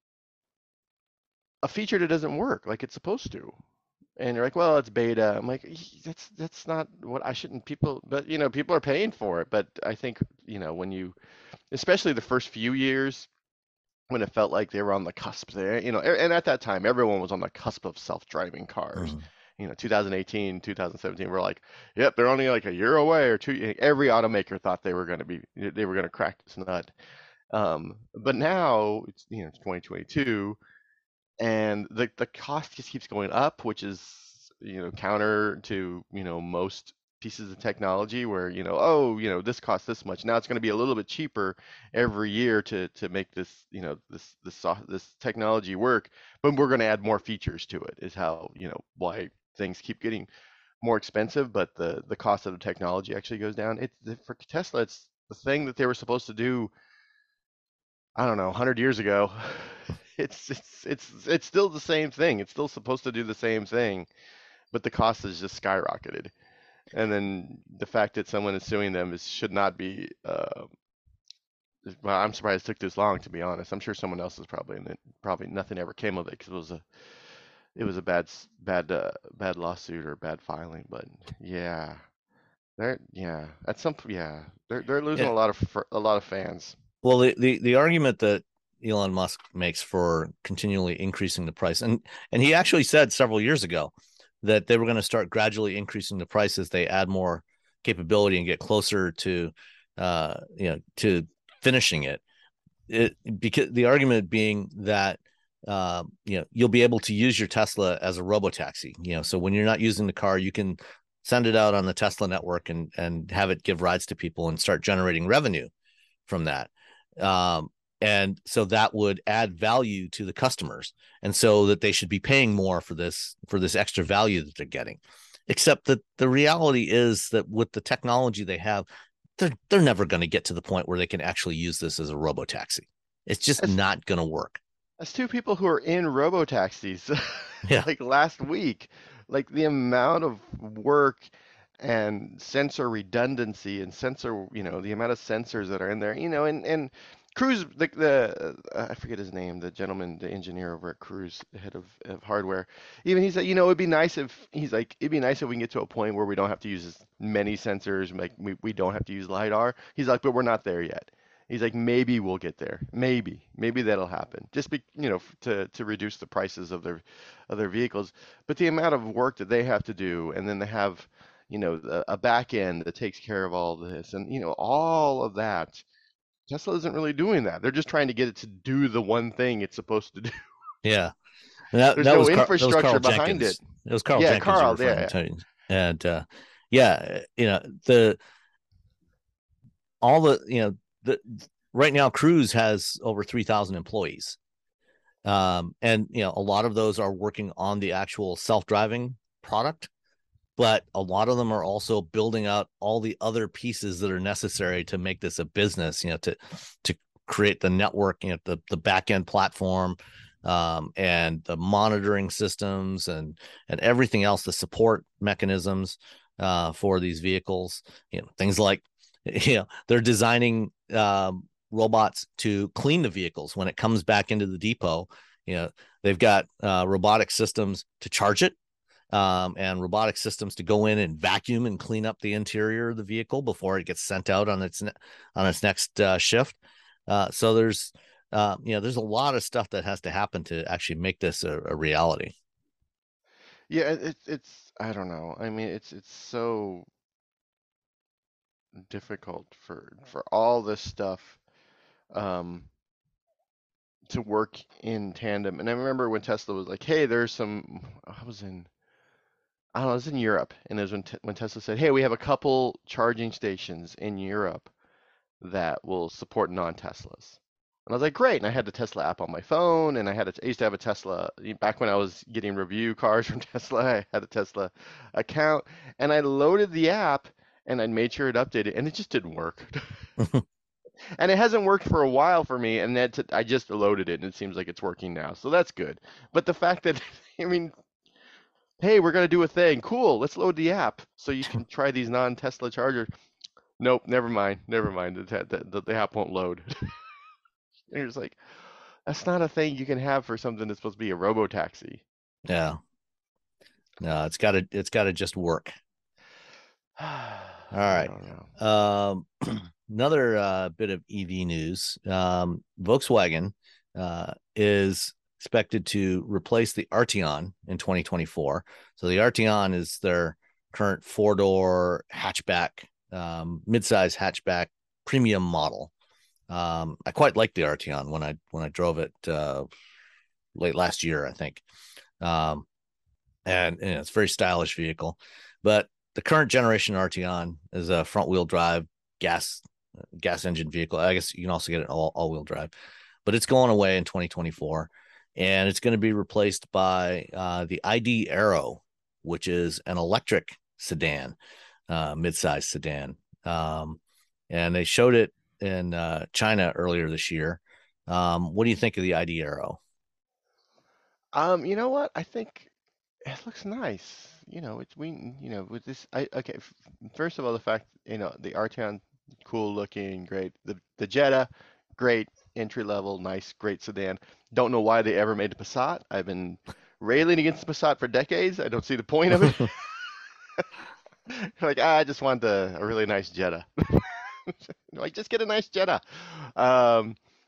a feature that doesn't work like it's supposed to. And you're like, well, it's beta. I'm like, "Ee, that's that's not what I shouldn't people, but you know, people are paying for it. But I think, you know, when you, especially the first few years, when it felt like they were on the cusp there, you know, a- and at that time, everyone was on the cusp of self-driving cars. Mhm. You know, two thousand eighteen, two thousand seventeen, we're like, yep, they're only like a year away or two. Every automaker thought they were going to be, they were going to crack this nut. Um, but now it's, you know, it's twenty twenty-two. And the the cost just keeps going up, which is, you know, counter to, you know, most pieces of technology where, you know, oh, you know, this costs this much. Now it's going to be a little bit cheaper every year to to make this, you know, this this soft, this technology work, but we're going to add more features to it is how, you know, why things keep getting more expensive, but the the cost of the technology actually goes down. It's for Tesla, it's the thing that they were supposed to do, I don't know, one hundred years ago. It's it's it's it's still the same thing. It's still supposed to do the same thing, but the cost has just skyrocketed. And then the fact that someone is suing them is should not be. Uh, well, I'm surprised it took this long, to be honest. I'm sure someone else is probably in it. Probably nothing ever came of it because it was a it was a bad s- bad uh, bad lawsuit or bad filing. But yeah, they're yeah at some yeah they're they're losing Yeah. a lot of fr- a lot of fans. Well, the, the the argument that Elon Musk makes for continually increasing the price. And and he actually said several years ago that they were going to start gradually increasing the price as they add more capability and get closer to uh you know to finishing it. It because the argument being that uh, you know you'll be able to use your Tesla as a robotaxi. You know, so when you're not using the car, you can send it out on the Tesla network and and have it give rides to people and start generating revenue from that. Um, and so that would add value to the customers, and so that they should be paying more for this for this extra value that they're getting. Except that the reality is that with the technology they have, they're they're never going to get to the point where they can actually use this as a robotaxi. It's just As, not going to work. as two people who are in robotaxis, Yeah. like last week, like the amount of work and sensor redundancy and sensor, you know, the amount of sensors that are in there, you know, and and Cruise, the the uh, I forget his name, the gentleman, the engineer over at Cruise, the head of, of hardware. Even he said, you know, it'd be nice if he's like, it'd be nice if we can get to a point where we don't have to use as many sensors, like we we don't have to use LiDAR. He's like, but we're not there yet. He's like, maybe we'll get there. Maybe, maybe that'll happen. Just be, you know, f- to to reduce the prices of their of their vehicles. But the amount of work that they have to do, and then they have, you know, a, a back end that takes care of all this, and you know, all of that. Tesla isn't really doing that. They're just trying to get it to do the one thing it's supposed to do. Yeah. And that, There's that no was Car- that was infrastructure Carl behind Jenkins. it. It was Carl Yeah, Jenkins you were Carl, referring yeah. to. And uh, yeah, you know, the all the you know the right now Cruise has over three thousand employees. Um, and you know, a lot of those are working on the actual self-driving product, but a lot of them are also building out all the other pieces that are necessary to make this a business, you know, to to create the network, you know, the the back end platform, um, and the monitoring systems and and everything else, the support mechanisms uh, for these vehicles, you know, things like, you know, they're designing um, robots to clean the vehicles when it comes back into the depot. You know, they've got uh, robotic systems to charge it, um, and robotic systems to go in and vacuum and clean up the interior of the vehicle before it gets sent out on its on its next uh, shift. Uh, so there's uh, you know there's a lot of stuff that has to happen to actually make this a, a reality. Yeah, it, it's it's I don't know. I mean, it's it's so difficult for for all this stuff um, to work in tandem. And I remember when Tesla was like, "Hey, there's some." I was in I don't know, it was in Europe, and it was when te when Tesla said, "Hey, we have a couple charging stations in Europe that will support non-Teslas." And I was like, "Great!" And I had the Tesla app on my phone, and I had a, I used to have a Tesla back when I was getting review cars from Tesla. I had a Tesla account, and I loaded the app, and I made sure it updated, and it just didn't work. And it hasn't worked for a while for me, and that I just loaded it, and it seems like it's working now, so that's good. But the fact that, I mean, hey, we're gonna do a thing. Cool, let's load the app so you can try these non-Tesla chargers. Nope, never mind, never mind. The, the, the app won't load. And you're just like, that's not a thing you can have for something that's supposed to be a robo-taxi. Yeah, no, it's got to it's got to just work. All right. Um, another uh, bit of E V news. Um, Volkswagen uh, is expected to replace the Arteon in twenty twenty-four. So the Arteon is their current four-door hatchback, um, mid-size hatchback premium model. Um, I quite liked the Arteon when I when I drove it uh, late last year, I think. Um, and, and it's a very stylish vehicle. But the current generation Arteon is a front-wheel drive gas gas engine vehicle. I guess you can also get it all all-wheel drive, but it's going away in twenty twenty-four, and it's going to be replaced by uh, the I D Aero, which is an electric sedan, uh, mid-size sedan. Um, and they showed it in uh, China earlier this year. Um, what do you think of the I D Aero? Um, you know what? I think it looks nice. You know, it's we, you know, with this, I okay. f- First of all, the fact, you know, the Arteon, cool looking, great. The the Jetta, great entry level, nice, great sedan. Don't know why they ever made a Passat. I've been railing against the Passat for decades. I don't see the point of it. Like, ah, I just want the, a really nice Jetta. Like, just get a nice Jetta. Um,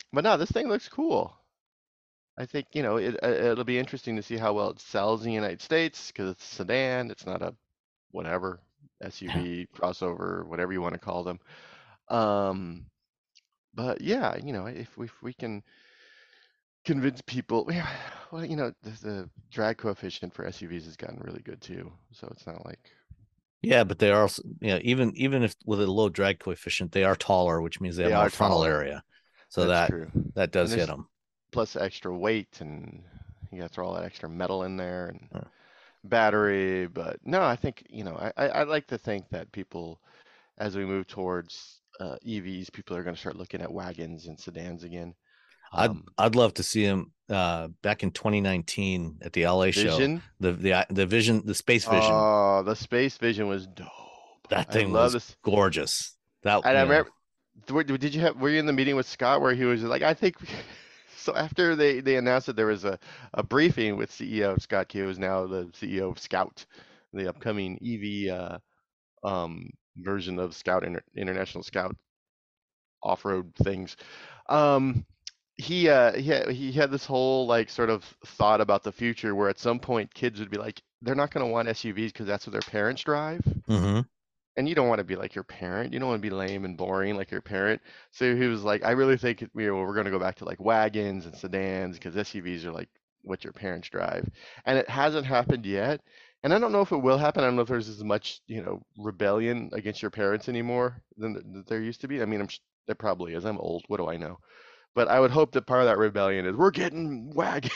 but no, this thing looks cool. I think, you know, it uh, it'll be interesting to see how well it sells in the United States because it's a sedan. It's not a whatever S U V, crossover, whatever you want to call them. Um, but yeah, you know, if we, if we can convince people, yeah, well, you know, the, the drag coefficient for S U Vs has gotten really good too. So it's not like, Yeah, but they are also, you know, even even if with a low drag coefficient, they are taller, which means they have they more are frontal taller. area. So That's that true. that And does hit there's them. plus extra weight, and you got to throw all that extra metal in there and Uh, battery. But no, I think, you know, I, I, I like to think that people, as we move towards uh, E Vs, people are going to start looking at wagons and sedans again. I'd Um, I'd love to see him uh, back in twenty nineteen at the L A show. Vision. The the the Vision, the Space Vision. Oh, the Space Vision was dope. That I thing love was this. gorgeous. That And I you know, remember, th- did you have, were you in the meeting with Scott where he was like, I think, so after they, they announced that there was a, a briefing with C E O Scott Key, who is now the C E O of Scout, the upcoming E V uh, um, version of Scout, Inter- International Scout off-road things. Um, he uh he had, he had this whole like sort of thought about the future where at some point kids would be like they're not going to want S U Vs because that's what their parents drive. mm-hmm. And you don't want to be like your parent. You don't want to be lame and boring like your parent. So he was like, I really think you know, we're going to go back to like wagons and sedans because S U Vs are like what your parents drive. And it hasn't happened yet. And I don't know if it will happen. I don't know if there's as much, you know, rebellion against your parents anymore than, than there used to be. I mean, I'm there probably is. I'm old. What do I know? But I would hope that part of that rebellion is we're getting wagons.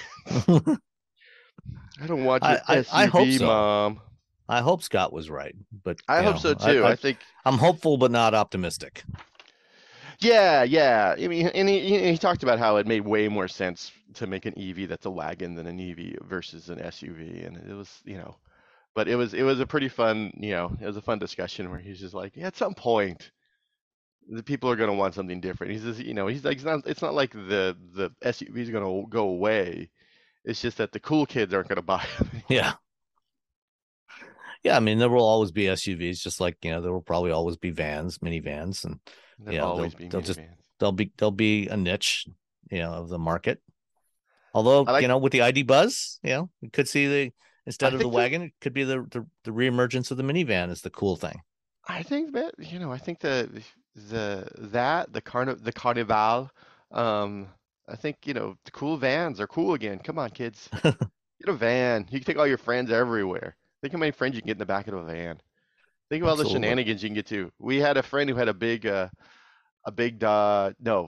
I don't want your I, I, S U V, I hope so. Mom. I hope Scott was right, but I hope know, so too. I, I, I think I'm hopeful, but not optimistic. Yeah, yeah. I mean, and he, he he talked about how it made way more sense to make an E V that's a wagon than an E V versus an S U V, and it was, you know, but it was it was a pretty fun, you know, it was a fun discussion where he's just like, yeah, at some point, the people are going to want something different. He says, you know, he's like, it's not it's not like the the S U V is going to go away. It's just that the cool kids aren't going to buy them. Yeah. Yeah, I mean, there will always be S U Vs, just like, you know, there will probably always be vans, minivans, and There'll you know, always they'll, be they'll just minivans. they'll be they'll be a niche, you know, of the market. Although, I like, you know, with the I D Buzz, you know, we could see the instead I of the think the, wagon, it could be the, the the reemergence of the minivan is the cool thing. I think that, you know, I think the the that the carni the Carnival, um, I think, you know, the cool vans are cool again. Come on, kids. Get a van. You can take all your friends everywhere. Think how many friends you can get in the back of a van. Think of all the Absolutely. shenanigans you can get to. We had a friend who had a big uh a big uh no,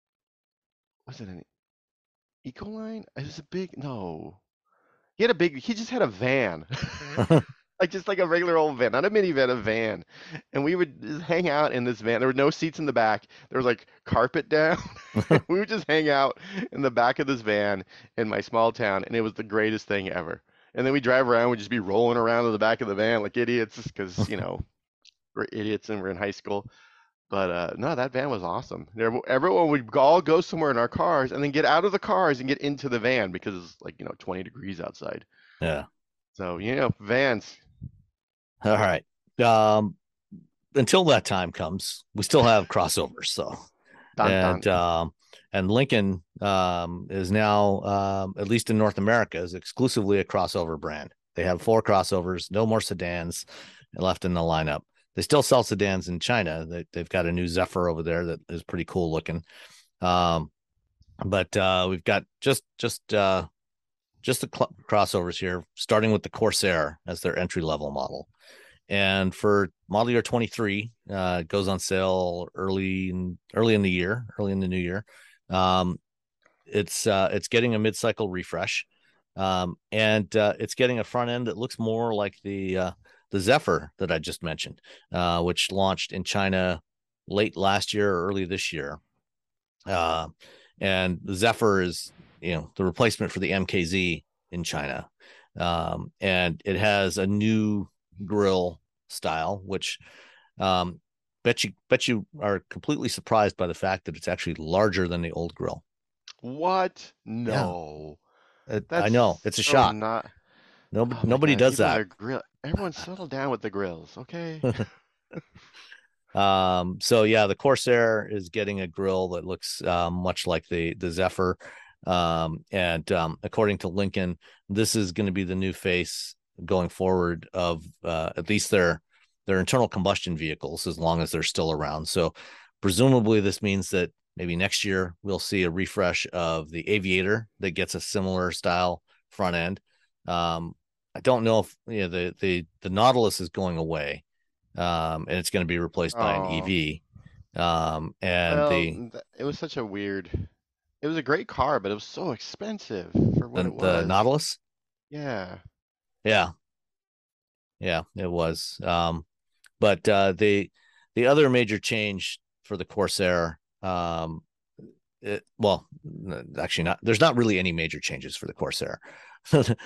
was it an Ecoline? It was a big no. He had a big he just had a van. Like just like a regular old van, not a minivan, a van. And we would just hang out in this van. There were no seats in the back. There was like carpet down. We would just hang out in the back of this van in my small town, and it was the greatest thing ever. And then we drive around, we'd just be rolling around in the back of the van like idiots because, you know, we're idiots and we're in high school. But uh, no, that van was awesome. There- Everyone would all go somewhere in our cars and then get out of the cars and get into the van because it's like, you know, twenty degrees outside. Yeah. So, you know, vans. All right. Um, until that time comes, we still have crossovers. So, Dun, and dun. um, and Lincoln um is now um at least in North America is exclusively a crossover brand. They have four crossovers, no more sedans left in the lineup. They still sell sedans in China. They, they've got a new Zephyr over there that is pretty cool looking. Um, but uh, we've got just just uh, just the cl- crossovers here, starting with the Corsair as their entry level model. And for model year twenty-three, uh, it goes on sale early in early in the year, early in the new year. Um, it's uh, it's getting a mid-cycle refresh, um, and uh, it's getting a front end that looks more like the uh, the Zephyr that I just mentioned, uh, which launched in China late last year or early this year. Uh, and the Zephyr is, you know, the replacement for the M K Z in China, um, and it has a new grill style, which um, bet you bet you are completely surprised by the fact that it's actually larger than the old grill. What? No. It, I That's know it's a so shot. not. Nobody Oh my nobody God, does people and that. their grill. Everyone settle down with the grills, okay? Um, so yeah, the Corsair is getting a grille that looks uh, much like the the Zephyr. Um, and um, according to Lincoln, this is going to be the new face going forward of uh, at least their their internal combustion vehicles, as long as they're still around. So presumably this means that maybe next year we'll see a refresh of the Aviator that gets a similar style front end. Um, I don't know if you know, the the the Nautilus is going away, um, and it's going to be replaced by an Oh, E V. Um, and well, the th- it was such a weird. It was a great car, but it was so expensive for what the, it the was. Nautilus, Yeah. yeah, yeah, it was. Um, but uh, the the other major change for the Corsair, um, it, well, actually not. There's not really any major changes for the Corsair. the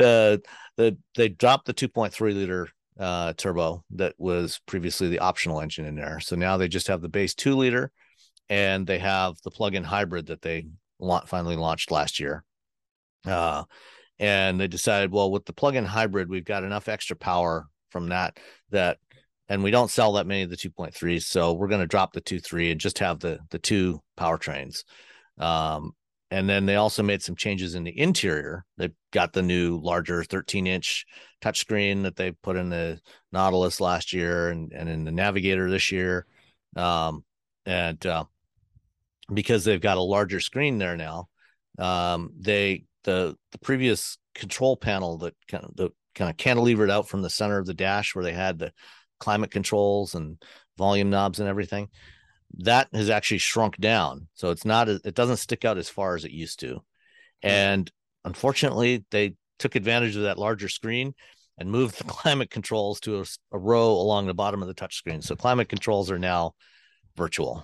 the they dropped the two point three liter uh, turbo that was previously the optional engine in there. So now they just have the base two liter, and they have the plug-in hybrid that they la- finally launched last year. Uh, and they decided, well, with the plug-in hybrid, we've got enough extra power from that that, and we don't sell that many of the two point threes, so we're going to drop the two point three and just have the the two powertrains. Um, and then they also made some changes in the interior. They've got the new larger thirteen inch touchscreen that they put in the Nautilus last year and, and in the Navigator this year. Um, and uh, because they've got a larger screen there now, um, they the the previous control panel that kind of the kind of cantilevered out from the center of the dash where they had the climate controls and volume knobs and everything, that has actually shrunk down. So it's not, it doesn't stick out as far as it used to. And unfortunately, they took advantage of that larger screen and moved the climate controls to a, a row along the bottom of the touchscreen. So climate controls are now virtual.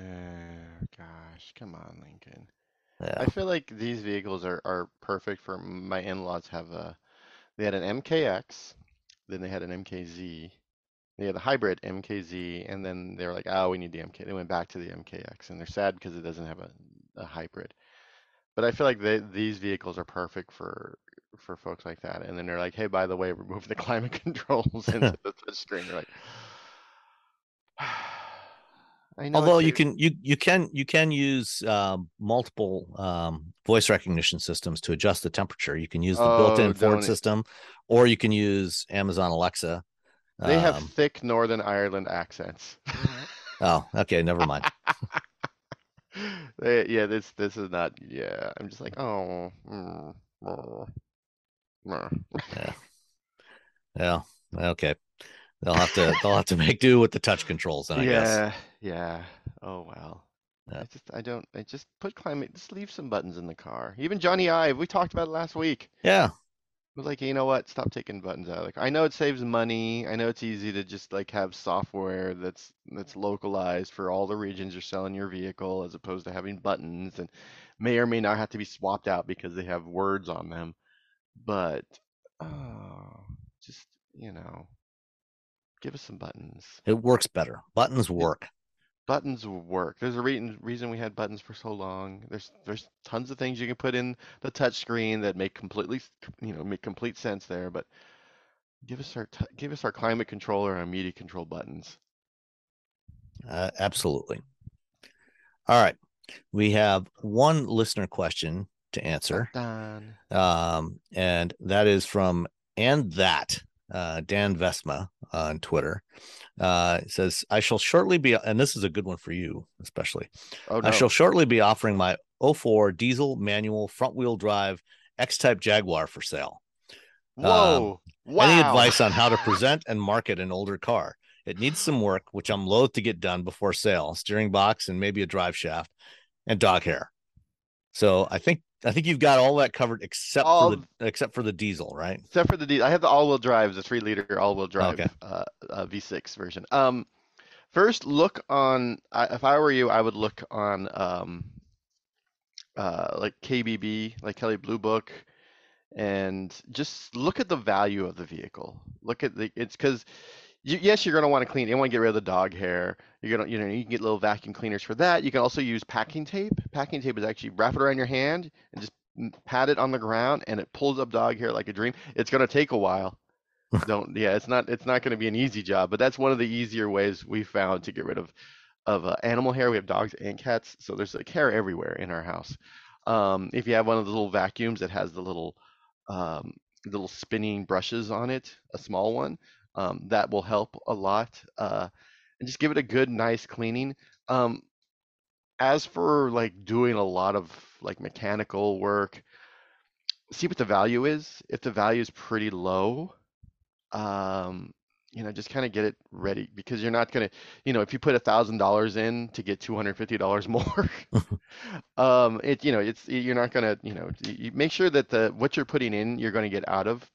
Uh, gosh, come on, Lincoln. Yeah. I feel like these vehicles are, are perfect for my in-laws have a, they had an M K X, then they had an M K Z. They had a hybrid M K Z, and then they were like, oh, we need the M K. They went back to the M K X, and they're sad because it doesn't have a, a hybrid. But I feel like they, these vehicles are perfect for for folks like that. And then they're like, hey, by the way, remove the climate controls into the touchscreen. You're like, I know Although it's you a, can you you can you can use um, multiple um, voice recognition systems to adjust the temperature. You can use the oh, built-in Ford don't it- system, or you can use Amazon Alexa. they have Um, thick Northern Ireland accents. oh, okay, never mind. They, yeah, this this is not. Yeah, I'm just like, oh, mm, mm, mm. Yeah, yeah, okay. They'll have to they'll have to make do with the touch controls, then I guess. Yeah, yeah. Oh well. Yeah. I just I don't I just put climate just leave some buttons in the car. Even Johnny Ive, we talked about it last week. Yeah, Was like, you know what? Stop taking buttons out. Like, I know it saves money. I know it's easy to just like have software that's that's localized for all the regions you're selling your vehicle, as opposed to having buttons and may or may not have to be swapped out because they have words on them. But oh, just you know, give us some buttons. it works better. Buttons work. Buttons will work. There's a reason reason we had buttons for so long. There's there's tons of things you can put in the touch screen that make completely you know make complete sense there. But give us our t- give us our climate controller and our media control buttons. Uh, absolutely. All right, we have one listener question to answer, Done. um, and that is from and that uh, Dan Vesma on Twitter. Uh, it says, I shall shortly be, and this is a good one for you, especially. Oh no. I shall shortly be offering my oh four diesel manual front wheel drive X-Type Jaguar for sale. Whoa. Wow. Any advice on how to present and market an older car? It needs some work, which I'm loath to get done before sale. Steering box and maybe a drive shaft and dog hair. So I think I think you've got all that covered except All- for the except for the diesel, right? Except for the D, I have the all-wheel drive, the three-liter all-wheel drive Okay. uh, uh, V six version. Um, first look on. I, if I were you, I would look on um, uh, like K B B, like Kelly Blue Book, and just look at the value of the vehicle. Look at the. It's because you, yes, you're going to want to clean. You want to get rid of the dog hair. You're gonna, you know, you can get little vacuum cleaners for that. You can also use packing tape. Packing tape is actually wrap it around your hand and just pat it on the ground, and it pulls up dog hair like a dream. It's going to take a while, don't, yeah, it's not it's not going to be an easy job, but that's one of the easier ways we found to get rid of of uh, animal hair. We have dogs and cats, so there's like hair everywhere in our house. Um, if you have one of the little vacuums that has the little um, little spinning brushes on it, a small one, um, that will help a lot. Uh, and just give it a good, nice cleaning. Um, as for like doing a lot of like mechanical work, see what the value is. If the value is pretty low, um, you know, just kind of get it ready, because you're not gonna, you know, if you put a thousand dollars in to get two hundred fifty dollars more, um, it, you know, it's you're not gonna, you know, you make sure that the what you're putting in, you're going to get out of,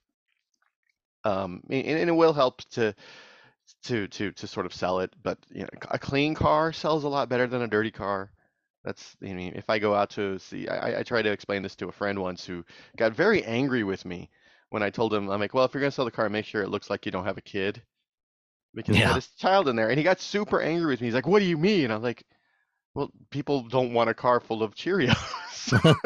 um, and, and it will help to to to to sort of sell it. But you know, a clean car sells a lot better than a dirty car. That's, I mean, if I go out to see, I, I tried to explain this to a friend once who got very angry with me when I told him, I'm like, well, if you're going to sell the car, make sure it looks like you don't have a kid, because he Yeah. had his child in there. And he got super angry with me. He's like, what do you mean? I'm like, well, people don't want a car full of Cheerios.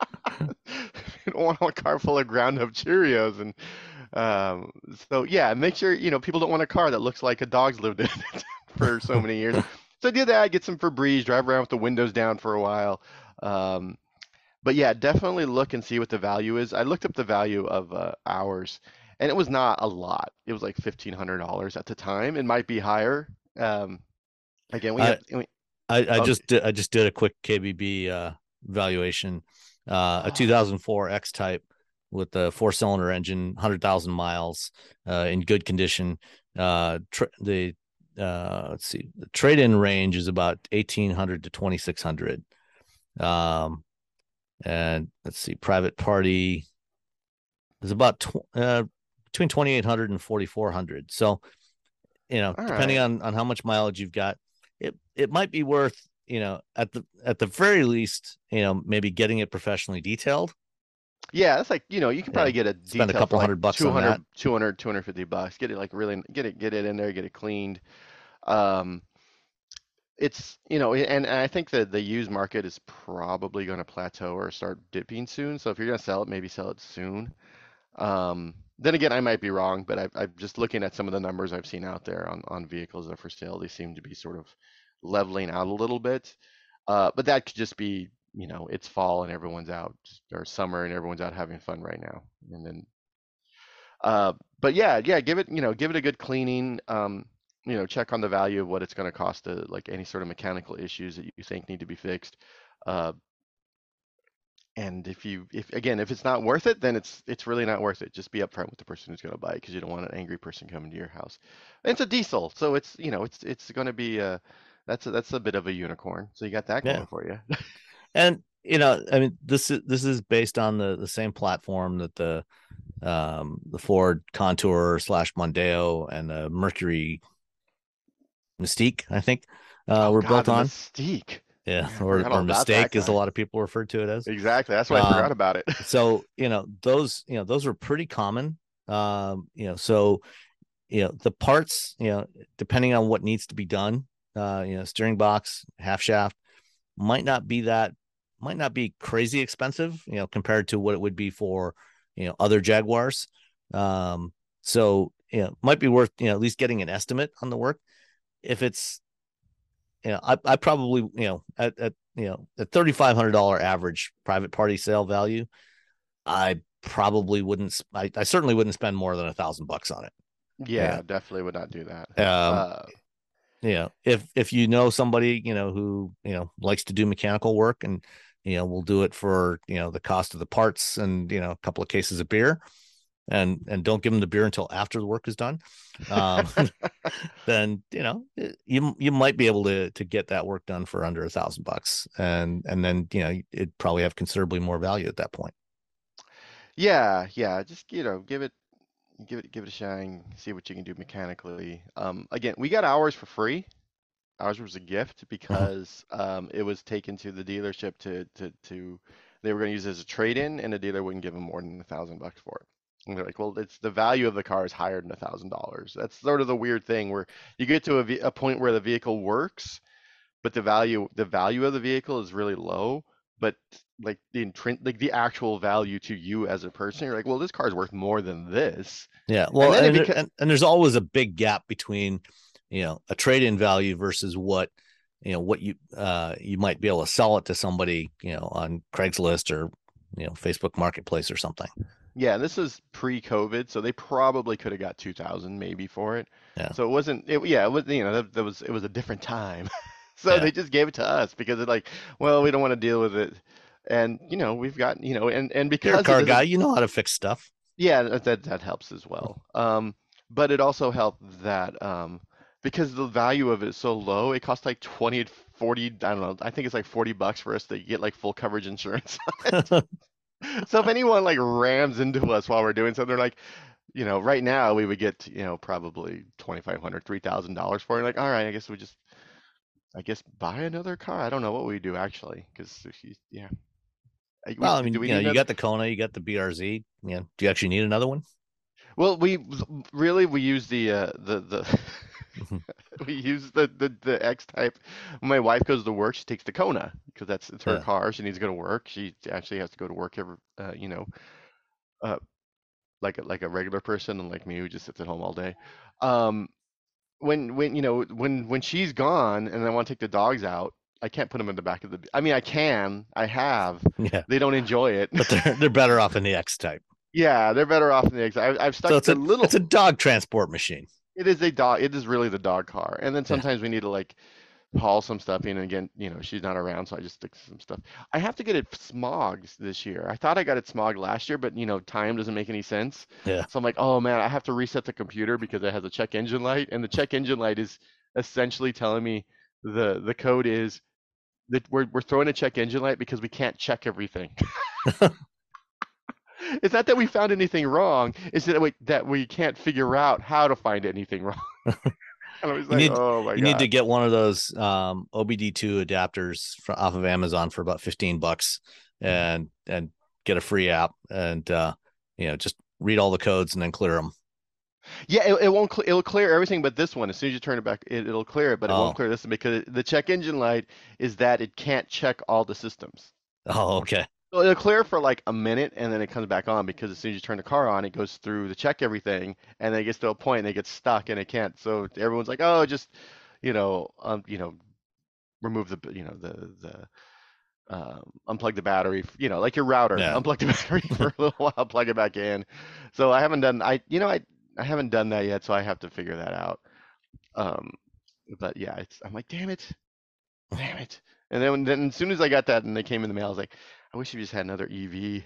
You don't want a car full of ground up Cheerios. And um, so, yeah, make sure, you know, people don't want a car that looks like a dog's lived in it for so many years. So I did that, get some Febreze, drive around with the windows down for a while. Um, but yeah, definitely look and see what the value is. I looked up the value of uh, ours, and it was not a lot. It was like fifteen hundred dollars at the time. It might be higher. Um, again, we I, have. We, I, I oh, just did, I just did a quick K B B uh, valuation. Uh, a two thousand four X-Type with the four-cylinder engine, one hundred thousand miles, uh, in good condition. Uh, tr- the uh, let's see, the trade-in range is about eighteen hundred to twenty-six hundred. Um, and let's see, private party is about tw- uh, between twenty-eight hundred and forty-four hundred. So, you know, all depending right. on on how much mileage you've got, it it might be worth, you know, at the at the very least, you know, maybe getting it professionally detailed. Yeah, that's like, you know, you can probably Yeah, get a spend a detail for couple like hundred bucks two on that. hundred, two hundred, two hundred fifty bucks. Get it like really, get it, get it in there, get it cleaned. Um, it's, you know, and, and I think that the used market is probably going to plateau or start dipping soon. So if you're going to sell it, maybe sell it soon. Um, then again, I might be wrong, but I, I'm just looking at some of the numbers I've seen out there on, on vehicles that are for sale. They seem to be sort of leveling out a little bit. Uh, but that could just be, you know, it's fall and everyone's out, or summer and everyone's out having fun right now. And then, uh, but yeah, yeah, give it, you know, give it a good cleaning. Um, you know, check on the value of what it's going to cost to, like, any sort of mechanical issues that you think need to be fixed. Uh, and if you, if again, if it's not worth it, then it's it's really not worth it. Just be upfront with the person who's going to buy it, because you don't want an angry person coming to your house. And it's a diesel, so it's, you know, it's it's going to be a, that's a, that's a bit of a unicorn. So you got that Yeah. going for you. And, you know, I mean, this is this is based on the the same platform that the um the Ford Contour slash Mondeo and the Mercury Mystique, I think, uh, Oh were God, built the on. Mystique. Yeah, Yeah, I or forgot or all about that Mistake, as a guy. lot of people refer to it as. Exactly. That's why I forgot Um, about it. so, you know, those, you know, those are pretty common. Um, you know, so, you know, the parts, you know, depending on what needs to be done, uh, you know, steering box, half shaft, might not be that, might not be crazy expensive, you know, compared to what it would be for, you know, other Jaguars. Um, so, you know, might be worth, you know, at least getting an estimate on the work. If it's, you know, I, I probably, you know, at, at, you know, at thirty-five hundred dollars average private party sale value, I probably wouldn't, I, I certainly wouldn't spend more than a thousand bucks on it. Yeah, definitely would not do that. Um, Uh, you know, if, if you know somebody, you know, who, you know, likes to do mechanical work and, you know, will do it for, you know, the cost of the parts and, you know, a couple of cases of beer, and, and don't give them the beer until after the work is done. Um, then, you know, you, you might be able to, to get that work done for under a thousand bucks. And, and then, you know, it'd probably have considerably more value at that point. yeah, yeah. Just, you know, give it, give it, give it a shine. See what you can do mechanically. Um, again, we got ours for free. Ours was a gift because um, it was taken to the dealership to to to. They were going to use it as a trade-in, and the dealer wouldn't give them more than a thousand bucks for it. And they're like, well, it's the value of the car is higher than a thousand dollars. That's sort of the weird thing where you get to a, ve- a point where the vehicle works, but the value the value of the vehicle is really low, but like the intrint, like the actual value to you as a person, you're like, well, this car is worth more than this. Yeah. Well, and, and, beca- and, and there's always a big gap between, you know, a trade-in value versus what, you know, what you, uh, you might be able to sell it to somebody, you know, on Craigslist or, you know, Facebook Marketplace or something. Yeah, this is pre-COVID, so they probably could have got two thousand maybe for it. Yeah. So it wasn't, it, yeah, it was, you know, that, that was, it was a different time. So Yeah. they just gave it to us because they're like, well, we don't want to deal with it. And, you know, we've got, you know, and, and because You're a car it guy, doesn't- you know how to fix stuff. yeah, that, that, that helps as well. Um, but it also helped that, um, because the value of it is so low, it costs like twenty, forty, I don't know, I think it's like forty bucks for us to get like full coverage insurance on it. So if anyone like rams into us while we're doing something, they're like, you know, right now we would get, you know, probably twenty-five hundred dollars, three thousand dollars for it. Like, all right, I guess we just, I guess buy another car. I don't know what we do actually, because yeah. I- we- Well, I do mean, we you know, need you another- got the Kona, you got the B R Z. Yeah. Do you actually need another one? Well, we really we use the uh, the the we use the, the the X type. When my wife goes to work, she takes the Kona because that's it's her Yeah. car. She needs to go to work. She actually has to go to work every, uh, you know, uh, like a, like a regular person, and like me who just sits at home all day. Um, when when you know when when she's gone and I want to take the dogs out, I can't put them in the back of the. I mean, I can. I have. Yeah. They don't enjoy it. But they're they're better off in the X type. Yeah, they're better off in the X. I, I've stuck So it's a a little. it's a dog transport machine. It is a dog. It is really the dog car. And then sometimes we need to like haul some stuff in. And again, you know, she's not around, so I just stick some stuff. I have to get it smogged this year. I thought I got it smogged last year, but you know, time doesn't make any sense. Yeah. So I'm like, oh man, I have to reset the computer because it has a check engine light, and the check engine light is essentially telling me the the code is that we're we're throwing a check engine light because we can't check everything. It's not that we found anything wrong. It's that we that we can't figure out how to find anything wrong. And I was You like, need, oh my you need to God. get one of those um, O B D two adapters from, off of Amazon for about fifteen bucks and and get a free app and uh, you know, just read all the codes and then clear them. Yeah, it, it won't. Cl- it'll clear everything but this one. As soon as you turn it back, it, it'll clear it, but it Oh. won't clear this one because the check engine light is that it can't check all the systems. Oh, okay. So it'll clear for like a minute and then it comes back on because as soon as you turn the car on, it goes through to check everything and then it gets to a point and it gets stuck and it can't. So everyone's like, oh, just, you know, um, you know, remove the, you know, the, the, um, unplug the battery, you know, like your router, Yeah. unplug the battery for a little while, plug it back in. So I haven't done, I, you know, I, I haven't done that yet. So I have to figure that out. Um, but yeah, it's, I'm like, damn it, damn it. And then, when- then as soon as I got that and they came in the mail, I was like, I wish we just had another E V.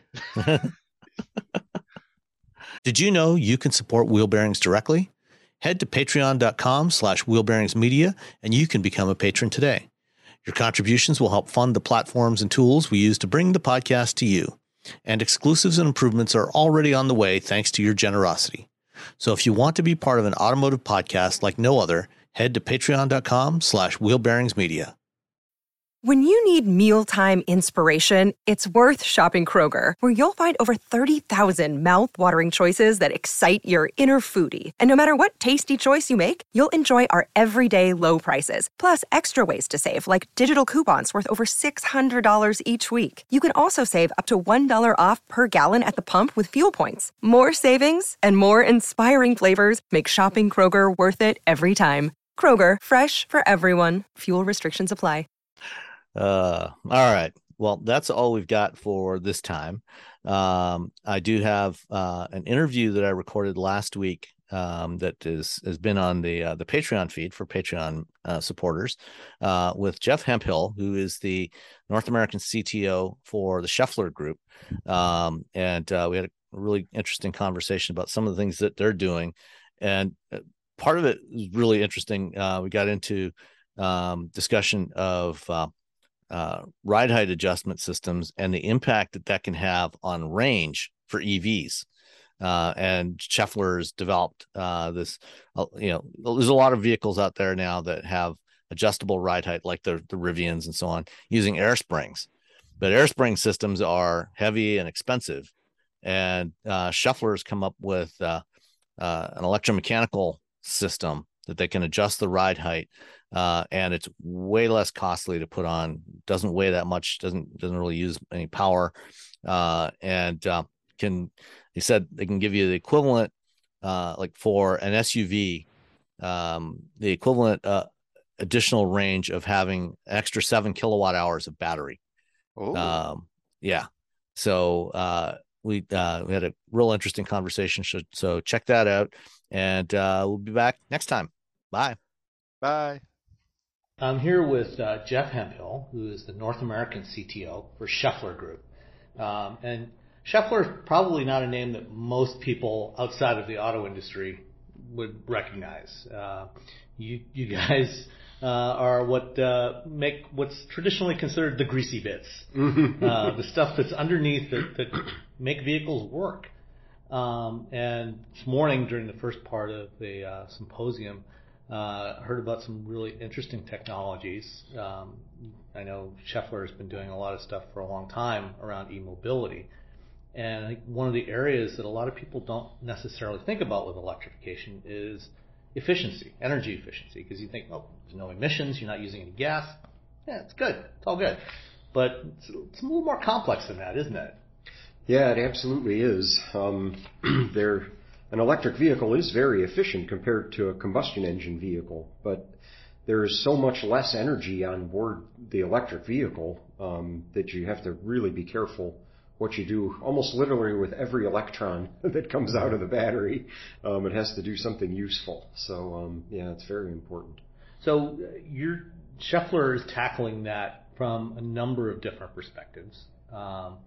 Did you know you can support Wheel Bearings directly? Head to patreon.com slash wheelbearingsmedia and you can become a patron today. Your contributions will help fund the platforms and tools we use to bring the podcast to you. And exclusives and improvements are already on the way thanks to your generosity. So if you want to be part of an automotive podcast like no other, head to patreon.com slash wheelbearingsmedia. When you need mealtime inspiration, it's worth shopping Kroger, where you'll find over thirty thousand mouth-watering choices that excite your inner foodie. And no matter what tasty choice you make, you'll enjoy our everyday low prices, plus extra ways to save, like digital coupons worth over six hundred dollars each week. You can also save up to one dollar off per gallon at the pump with fuel points. More savings and more inspiring flavors make shopping Kroger worth it every time. Kroger, fresh for everyone. Fuel restrictions apply. Uh, all right. Well, that's all we've got for this time. Um, I do have uh, an interview that I recorded last week um, that is has been on the uh, the Patreon feed for Patreon uh, supporters uh, with Jeff Hemphill, who is the North American C T O for the Schaeffler Group, um, and uh, we had a really interesting conversation about some of the things that they're doing, and part of it was really interesting. Uh, we got into um, discussion of uh, uh, ride height adjustment systems and the impact that that can have on range for E Vs. Uh, and Schaeffler's developed uh, this, uh, you know, there's a lot of vehicles out there now that have adjustable ride height, like the, the Rivians and so on, using air springs. But air spring systems are heavy and expensive. And uh, Schaeffler's come up with uh, uh, an electromechanical system that they can adjust the ride height uh, and it's way less costly to put on. Doesn't weigh that much. Doesn't doesn't really use any power, uh, and uh, can. He said they can give you the equivalent, uh, like for an S U V, um, the equivalent uh, additional range of having extra seven kilowatt hours of battery. Oh. Um, yeah. So uh, we uh, we had a real interesting conversation. So, so check that out, and uh, we'll be back next time. Bye. Bye. I'm here with uh, Jeff Hemphill, who is the North American C T O for Schaeffler Group. Um, and Schaeffler is probably not a name that most people outside of the auto industry would recognize. Uh, you, you guys uh, are what uh, make what's traditionally considered the greasy bits, uh, the stuff that's underneath that, that make vehicles work. Um, and this morning, during the first part of the uh, symposium, Uh, heard about some really interesting technologies. Um, I know Schaeffler has been doing a lot of stuff for a long time around e-mobility. And I think one of the areas that a lot of people don't necessarily think about with electrification is efficiency, energy efficiency, because you think, oh, there's no emissions, you're not using any gas. Yeah, it's good. It's all good. But it's, it's a little more complex than that, isn't it? Yeah, it absolutely is. Um, there. An electric vehicle is very efficient compared to a combustion engine vehicle, but there is so much less energy on board the electric vehicle um, that you have to really be careful what you do almost literally with every electron that comes out of the battery. Um, it has to do something useful. So, um, yeah, it's very important. So your Schaeffler is tackling that from a number of different perspectives. Um,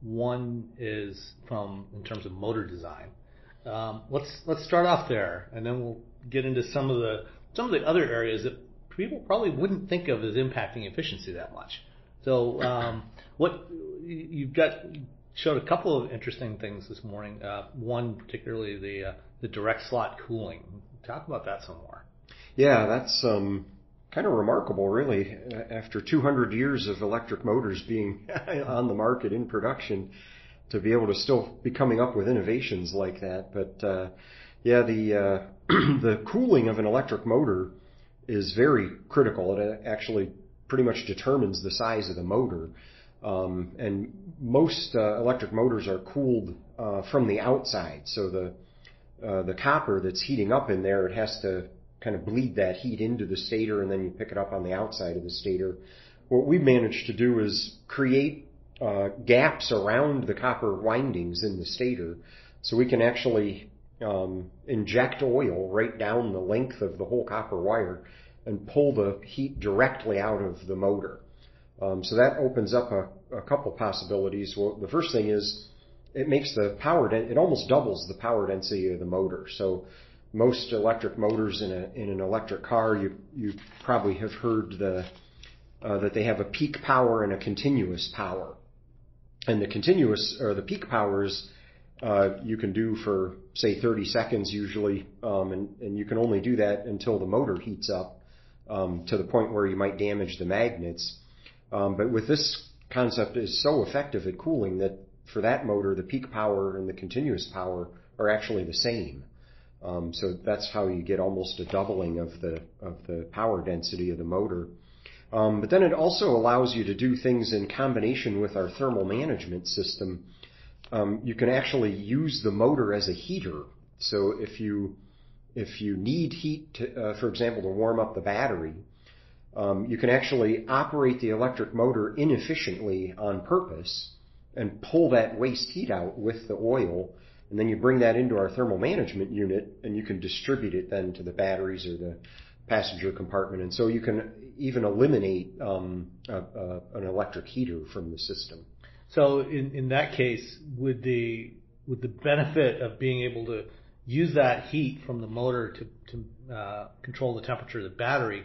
one is from in terms of motor design. Um, let's let's start off there, and then we'll get into some of the some of the other areas that people probably wouldn't think of as impacting efficiency that much. So, um, what you've got showed a couple of interesting things this morning. Uh, one particularly the uh, the direct slot cooling. Talk about that some more. Yeah, that's um, kind of remarkable, really. After two hundred years of electric motors being on the market in production, to be able to still be coming up with innovations like that. But uh, yeah, the uh, the cooling of an electric motor is very critical. It actually pretty much determines the size of the motor. Um, and most uh, electric motors are cooled uh, from the outside. So the uh, the copper that's heating up in there, it has to kind of bleed that heat into the stator, and then you pick it up on the outside of the stator. What we've managed to do is create Uh, gaps around the copper windings in the stator, so we can actually um, inject oil right down the length of the whole copper wire and pull the heat directly out of the motor. Um, so that opens up a, a couple possibilities. Well, the first thing is it makes the power, de- it almost doubles the power density of the motor. So most electric motors in a in an electric car, you you probably have heard the uh, that they have a peak power and a continuous power. And the continuous, or the peak powers, uh, you can do for, say, thirty seconds usually, um, and, and you can only do that until the motor heats up um, to the point where you might damage the magnets. Um, but with this concept is so effective at cooling that for that motor, the peak power and the continuous power are actually the same. Um, so that's how you get almost a doubling of the of the power density of the motor. Um, but then it also allows you to do things in combination with our thermal management system. Um, you can actually use the motor as a heater. So if you if you need heat, to, uh, for example, to warm up the battery, um, you can actually operate the electric motor inefficiently on purpose and pull that waste heat out with the oil, and then you bring that into our thermal management unit, and you can distribute it then to the batteries or the passenger compartment, and so you can even eliminate um, a, a, an electric heater from the system. So in, in that case, would the would the benefit of being able to use that heat from the motor to, to uh, control the temperature of the battery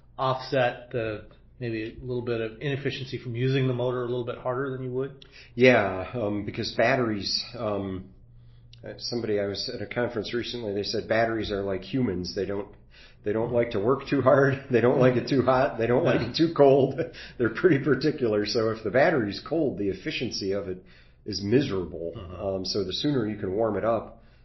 offset the maybe a little bit of inefficiency from using the motor a little bit harder than you would? Yeah, um, because batteries. Um, somebody I was at a conference recently. They said batteries are like humans. They don't. They don't like to work too hard. They don't like it too hot. They don't like it too cold. They're pretty particular. So if the battery's cold, the efficiency of it is miserable. Uh-huh. Um, so the sooner you can warm it up,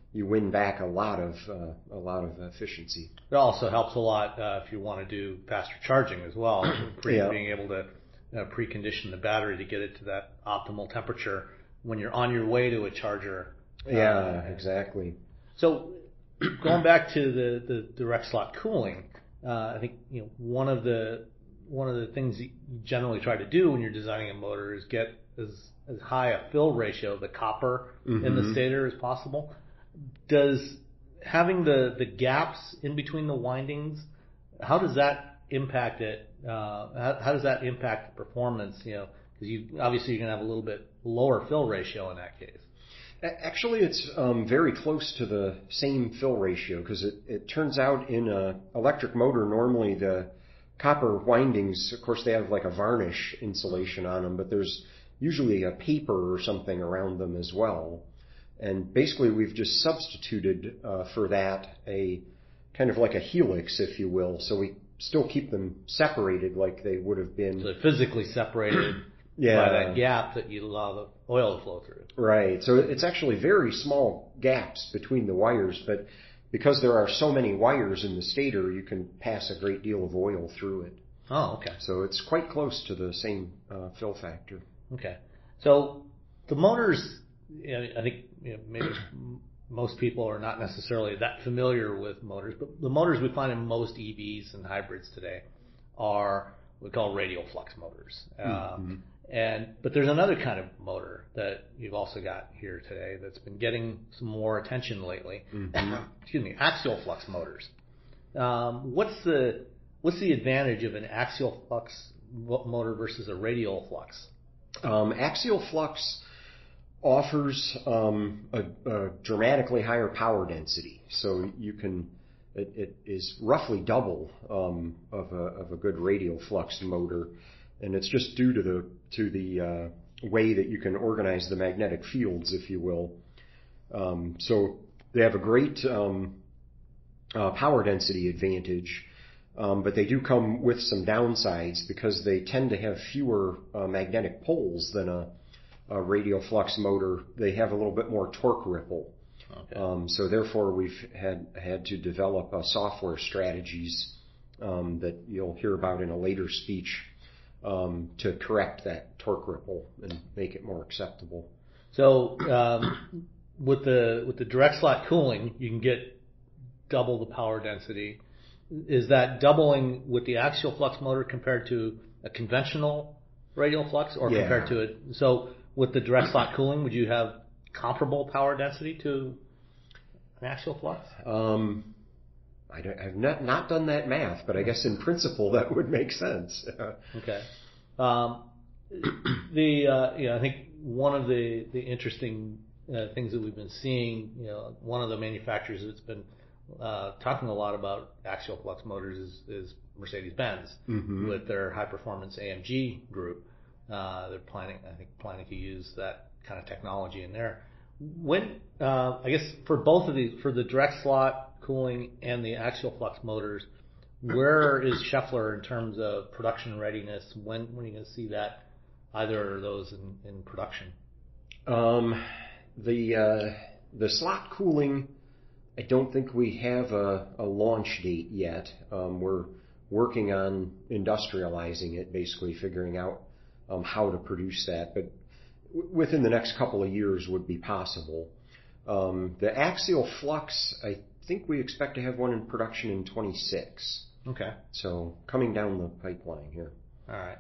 you win back a lot of uh, a lot of efficiency. It also helps a lot uh, if you want to do faster charging as well. Pre- yeah. Being able to uh, precondition the battery to get it to that optimal temperature when you're on your way to a charger. Yeah, uh, exactly. So going back to the, the direct slot cooling, uh, I think you know one of the one of the things you generally try to do when you're designing a motor is get as as high a fill ratio of the copper mm-hmm. in the stator as possible. Does having the, the gaps in between the windings, how does that impact it? Uh, how, how does that impact the performance? You know, because you obviously you're going to have a little bit lower fill ratio in that case. Actually, it's um, very close to the same fill ratio because it, it turns out in an electric motor, normally the copper windings, of course, they have like a varnish insulation on them, but there's usually a paper or something around them as well. And basically, we've just substituted uh, for that a kind of like a helix, if you will. So we still keep them separated like they would have been. So they're physically separated yeah. by that gap that you allow the oil to flow through. Right. So it's actually very small gaps between the wires, but because there are so many wires in the stator, you can pass a great deal of oil through it. Oh, okay. So it's quite close to the same uh, fill factor. Okay. So the motors, you know, I think you know, maybe most people are not necessarily that familiar with motors, but the motors we find in most E Vs and hybrids today are what we call radial flux motors. Mm-hmm. Uh, and but there's another kind of motor that you've also got here today that's been getting some more attention lately. Mm-hmm. Excuse me, axial flux motors. Um, what's the what's the advantage of an axial flux motor versus a radial flux? Um, axial flux offers um, a, a dramatically higher power density, so you can it, it is roughly double um, of a of a good radial flux motor, and it's just due to the to the uh, way that you can organize the magnetic fields, if you will. Um, so they have a great um, uh, power density advantage. Um, but they do come with some downsides because they tend to have fewer uh, magnetic poles than a, a radial flux motor. They have a little bit more torque ripple. Okay. Um, so therefore, we've had had to develop uh, software strategies um, that you'll hear about in a later speech um, to correct that torque ripple and make it more acceptable. So um, with the with the direct slot cooling, you can get double the power density. Is that doubling with the axial flux motor compared to a conventional radial flux, or yeah. compared to it? So with the direct slot cooling, would you have comparable power density to an axial flux? Um, I don't, I've not, not done that math, but I guess in principle that would make sense. Okay. Um, the uh, you know, I think one of the the interesting uh, things that we've been seeing, you know, one of the manufacturers that's been Uh, talking a lot about axial flux motors is, is Mercedes-Benz mm-hmm. with their high-performance A M G group. Uh, they're planning, I think, planning to use that kind of technology in there. When uh, I guess for both of these, for the direct slot cooling and the axial flux motors, where is Schaeffler in terms of production readiness? When when are you going to see that, either of those in, in production? Um, the uh, the slot cooling, I don't think we have a, a launch date yet. Um, we're working on industrializing it, basically figuring out um, how to produce that. But w- within the next couple of years would be possible. Um, the axial flux, I think we expect to have one in production in twenty-six. Okay. So coming down the pipeline here. All right.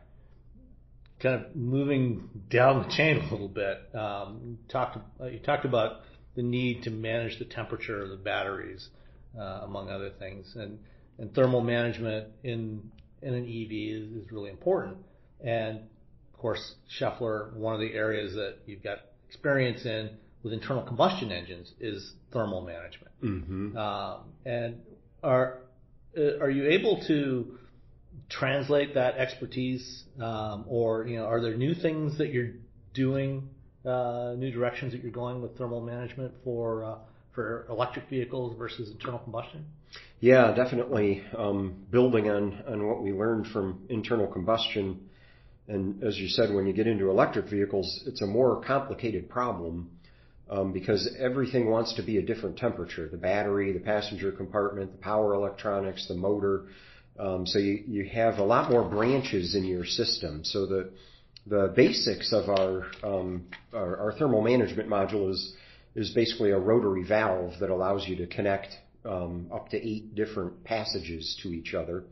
Kind of moving down the chain a little bit. Um, you talked uh, you talked about the need to manage the temperature of the batteries, uh, among other things. And, and thermal management in in an E V is, is really important. And, of course, Schaeffler, one of the areas that you've got experience in with internal combustion engines is thermal management. Mm-hmm. Um, and are uh, are you able to translate that expertise, um, or, you know, are there new things that you're doing, Uh, new directions that you're going with thermal management for uh, for electric vehicles versus internal combustion? Yeah, definitely. Um, building on, on what we learned from internal combustion, and as you said, when you get into electric vehicles, it's a more complicated problem. um, because everything wants to be a different temperature. The battery, the passenger compartment, the power electronics, the motor. Um, so you, you have a lot more branches in your system. So the the basics of our um, our, our thermal management module is is basically a rotary valve that allows you to connect um, up to eight different passages to each other.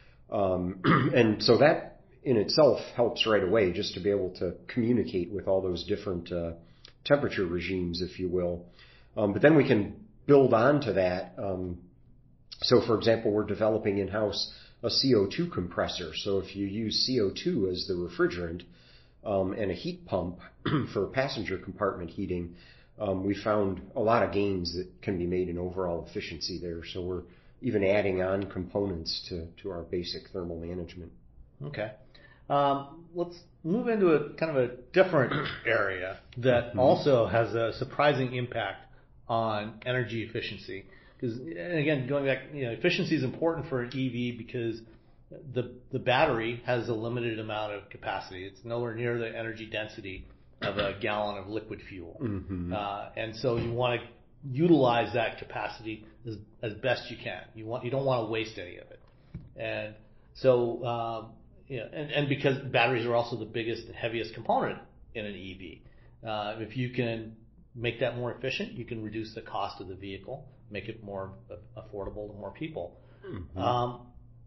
Um, and so that in itself helps right away, just to be able to communicate with all those different uh, temperature regimes, if you will. Um, but then we can build on to that. Um, so, for example, we're developing in-house a C O two compressor. So if you use C O two as the refrigerant um, and a heat pump for passenger compartment heating, um, we found a lot of gains that can be made in overall efficiency there. So we're even adding on components to, to our basic thermal management. Okay. Um, let's move into a kind of a different area that mm-hmm. also has a surprising impact on energy efficiency. Because, again, going back, you know, efficiency is important for an E V because the the battery has a limited amount of capacity. It's nowhere near the energy density of a gallon of liquid fuel. Mm-hmm. Uh, and so you want to utilize that capacity as, as best you can. You want you don't want to waste any of it. And so, um, you know, and, and because batteries are also the biggest and heaviest component in an E V. Uh, if you can make that more efficient, you can reduce the cost of the vehicle, make it more affordable to more people. Mm-hmm. Um,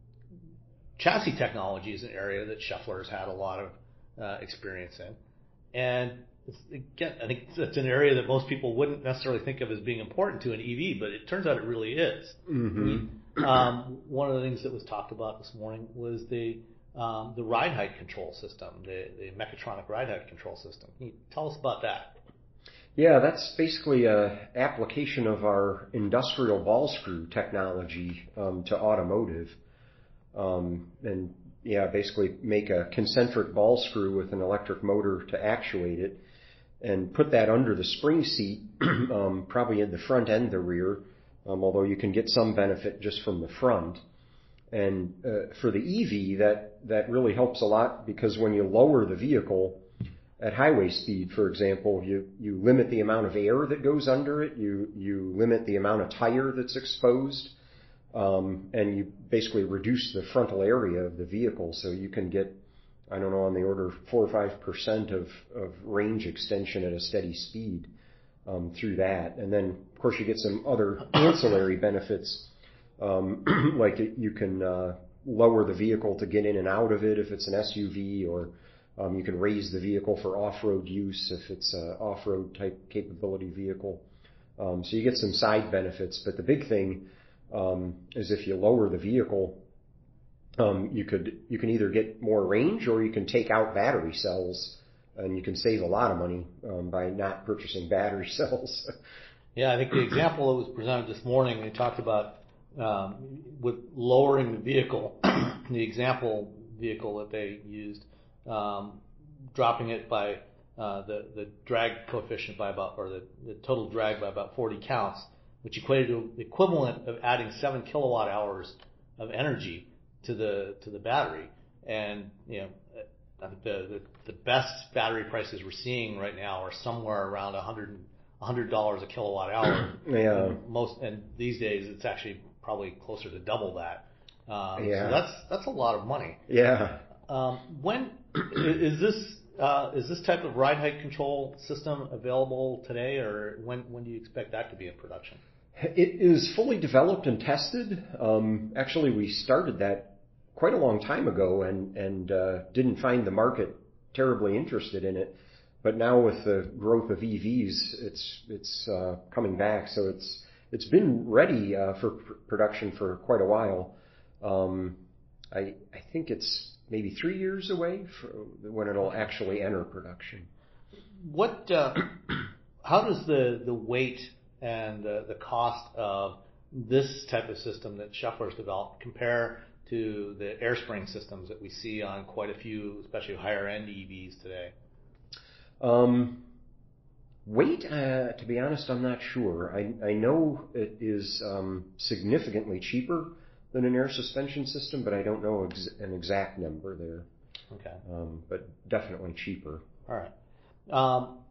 chassis technology is an area that Schaeffler has had a lot of uh, experience in. And it's, again, I think it's an area that most people wouldn't necessarily think of as being important to an E V, but it turns out it really is. Mm-hmm. I mean, um, one of the things that was talked about this morning was the um, the ride height control system, the, the mechatronic ride height control system. Can you tell us about that? Yeah, that's basically an application of our industrial ball screw technology um, to automotive. Um, and yeah, basically make a concentric ball screw with an electric motor to actuate it and put that under the spring seat, um, probably in the front and the rear, um, although you can get some benefit just from the front. And uh, for the E V, that, that really helps a lot because when you lower the vehicle at highway speed, for example, you, you limit the amount of air that goes under it, you, you limit the amount of tire that's exposed, um, and you basically reduce the frontal area of the vehicle so you can get, I don't know, on the order of four or five percent of, of range extension at a steady speed um, through that. And then, of course, you get some other ancillary benefits, um, like it, you can uh, lower the vehicle to get in and out of it if it's an S U V, or Um, you can raise the vehicle for off-road use if it's an off-road type capability vehicle. Um, so you get some side benefits. But the big thing um, is if you lower the vehicle, um, you could you can either get more range or you can take out battery cells, and you can save a lot of money um, by not purchasing battery cells. Yeah, I think the example that was presented this morning, they talked about um, with lowering the vehicle, the example vehicle that they used, Um, dropping it by uh, the the drag coefficient by about, or the, the total drag by about forty counts, which equated to the equivalent of adding seven kilowatt hours of energy to the to the battery. And you know, I think the the, the best battery prices we're seeing right now are somewhere around a hundred a hundred dollars a kilowatt hour. Yeah. And most and these days it's actually probably closer to double that. Um, yeah. So that's that's a lot of money. Yeah. Um, when is this uh, is this type of ride height control system available today, or when when do you expect that to be in production? It is fully developed and tested. Um, actually, we started that quite a long time ago, and and uh, didn't find the market terribly interested in it. But now with the growth of E Vs, it's it's uh, coming back. So it's it's been ready uh, for pr- production for quite a while. Um, I I think it's maybe three years away from when it'll actually enter production. What? Uh, how does the, the weight and the, the cost of this type of system that Schaeffler's developed compare to the AirSpring systems that we see on quite a few, especially higher end E Vs today? Um, weight, uh, to be honest, I'm not sure. I, I know it is um, significantly cheaper than an air suspension system, but I don't know ex- an exact number there. Okay. Um, but definitely cheaper. All right. Um,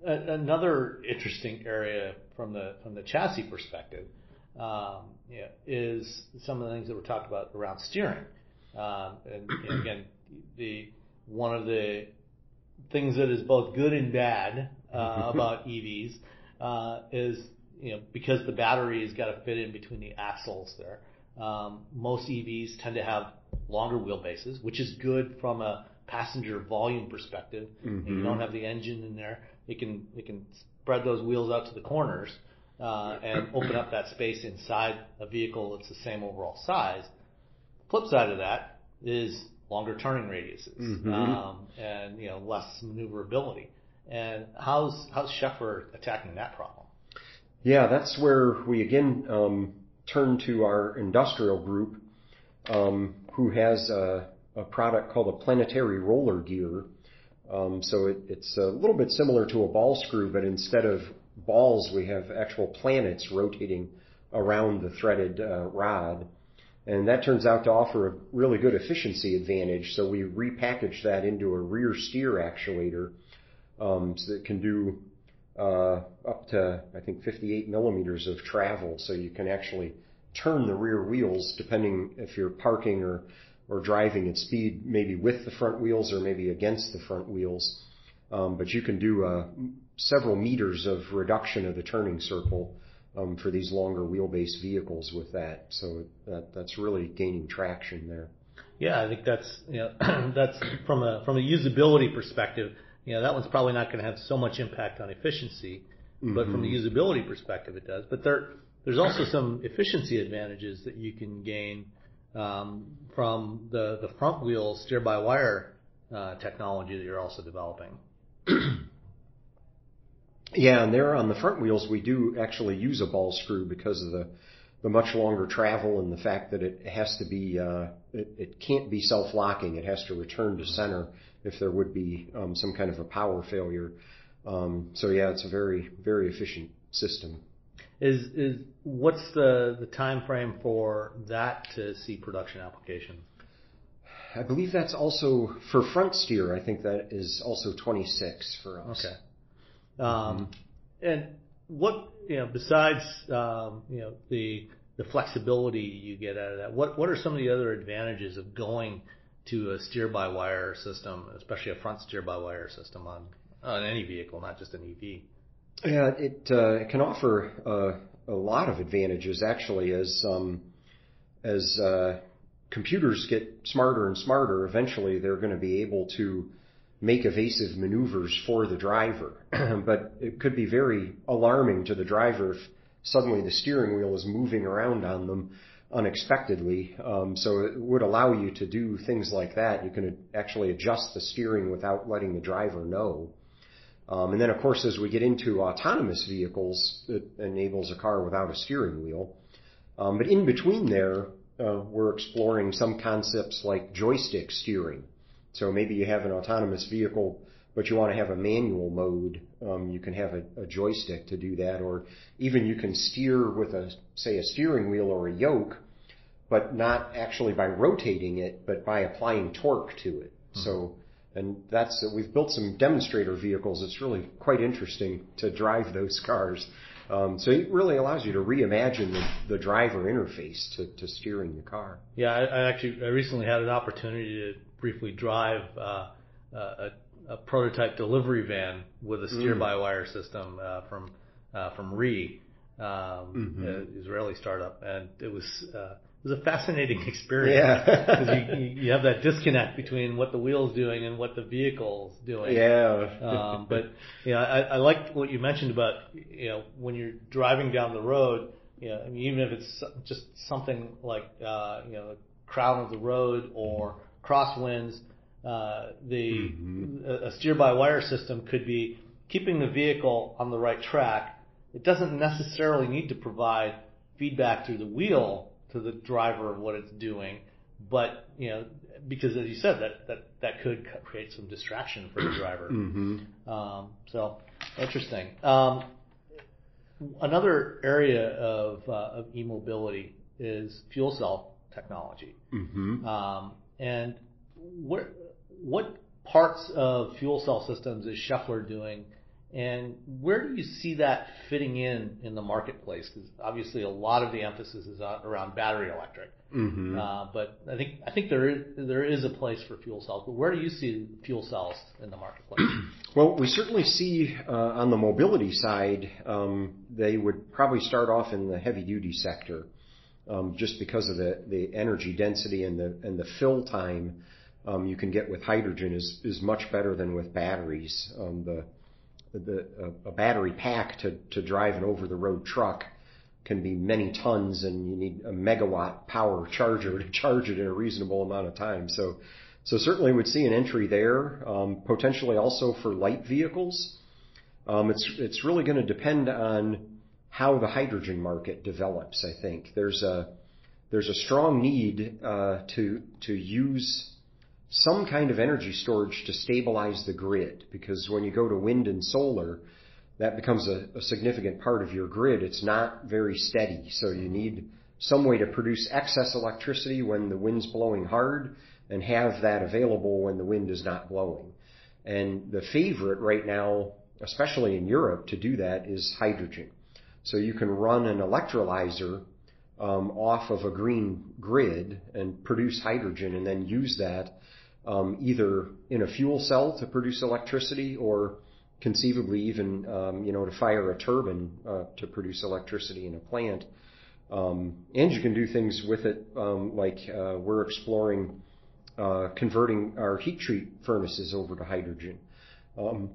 another interesting area from the from the chassis perspective um, you know, is some of the things that were talked about around steering. Um, and, and again, the one of the things that is both good and bad uh, about E Vs uh, is, you know, because the battery's got to fit in between the axles there. Um, most E Vs tend to have longer wheelbases, which is good from a passenger volume perspective. Mm-hmm. You don't have the engine in there. It can it can spread those wheels out to the corners uh, and open up that space inside a vehicle that's the same overall size. Flip side of that is longer turning radiuses mm-hmm. um, and you know less maneuverability. And how's how's Schaeffler attacking that problem? Yeah, that's where we again um, turn to our industrial group, um, who has a, a product called a planetary roller gear. Um, so it, it's a little bit similar to a ball screw, but instead of balls, we have actual planets rotating around the threaded uh, rod. And that turns out to offer a really good efficiency advantage. So we repackage that into a rear steer actuator um, so that it can do uh, up to, I think, fifty-eight millimeters of travel. So you can actually turn the rear wheels depending if you're parking or, or driving at speed, maybe with the front wheels or maybe against the front wheels. Um, but you can do uh, several meters of reduction of the turning circle Um, for these longer wheelbase vehicles with that, so that that's really gaining traction there. Yeah, I think that's you know that's from a from a usability perspective. You know that one's probably not going to have so much impact on efficiency, mm-hmm. but from a usability perspective, it does. But there there's also some efficiency advantages that you can gain um, from the the front wheel steer by wire uh, technology that you're also developing. Yeah, and there on the front wheels, we do actually use a ball screw because of the, the much longer travel and the fact that it has to be, uh, it, it can't be self-locking. It has to return to center if there would be um, some kind of a power failure. Um, so yeah, it's a very, very efficient system. Is is what's the, the time frame for that to see production application? I believe that's also for front steer. I think that is also twenty-six for us. Okay. Um, mm-hmm. And what, you know, besides, um, you know, the, the flexibility you get out of that, what, what are some of the other advantages of going to a steer-by-wire system, especially a front steer-by-wire system on, on any vehicle, not just an E V? Yeah, it, uh, it can offer uh, a lot of advantages, actually, as, um, as, uh, computers get smarter and smarter. Eventually, they're going to be able to make evasive maneuvers for the driver. But it could be very alarming to the driver if suddenly the steering wheel is moving around on them unexpectedly. Um, so it would allow you to do things like that. You can actually adjust the steering without letting the driver know. Um, and then, of course, as we get into autonomous vehicles, it enables a car without a steering wheel. Um, but in between there, uh, we're exploring some concepts like joystick steering. So maybe you have an autonomous vehicle, but you want to have a manual mode. Um, you can have a, a joystick to do that, or even you can steer with a, say, a steering wheel or a yoke, but not actually by rotating it, but by applying torque to it. Mm-hmm. So, and that's we've built some demonstrator vehicles. It's really quite interesting to drive those cars. Um, so it really allows you to reimagine the, the driver interface to, to steering the car. Yeah, I, I actually I recently had an opportunity to briefly drive uh, a, a prototype delivery van with a steer-by-wire system uh, from uh, from R E E, um, mm-hmm. an Israeli startup, and it was uh, it was a fascinating experience because yeah. you, you have that disconnect between what the wheel's doing and what the vehicle's doing. Yeah. um, but you know, I, I liked what you mentioned about you know when you're driving down the road. You know, I mean, even if it's just something like uh, you know, a crowd of the road or crosswinds, uh, the mm-hmm. a, a steer-by-wire system could be keeping the vehicle on the right track. It doesn't necessarily need to provide feedback through the wheel to the driver of what it's doing, but you know, because as you said, that that, that could create some distraction for the driver. Mm-hmm. Um, so interesting. Um, another area of, uh, of e-mobility is fuel cell technology. Mm-hmm. Um, And what what parts of fuel cell systems is Schaeffler doing And where do you see that fitting in in the marketplace? Because obviously a lot of the emphasis is around battery electric. Mm-hmm. Uh, but I think I think there is there is a place for fuel cells. But where do you see fuel cells in the marketplace? Well, we certainly see uh, on the mobility side, um, they would probably start off in the heavy-duty sector, um, just because of the, the energy density and the and the fill time um, you can get with hydrogen is is much better than with batteries. Um, the The, a, a battery pack to, to drive an over-the-road truck can be many tons, and you need a megawatt power charger to charge it in a reasonable amount of time. So, so certainly would see an entry there, um, potentially also for light vehicles. Um, it's it's really going to depend on how the hydrogen market develops. I think there's a there's a strong need uh, to to use some kind of energy storage to stabilize the grid, because when you go to wind and solar, that becomes a, a significant part of your grid. It's not very steady, so you need some way to produce excess electricity when the wind's blowing hard and have that available when the wind is not blowing. And the favorite right now, especially in Europe, to do that is hydrogen. So you can run an electrolyzer um, off of a green grid and produce hydrogen, and then use that Um, either in a fuel cell to produce electricity, or conceivably even, um, you know, to fire a turbine uh, to produce electricity in a plant. Um, and you can do things with it, um, like uh, we're exploring uh, converting our heat treat furnaces over to hydrogen. Um,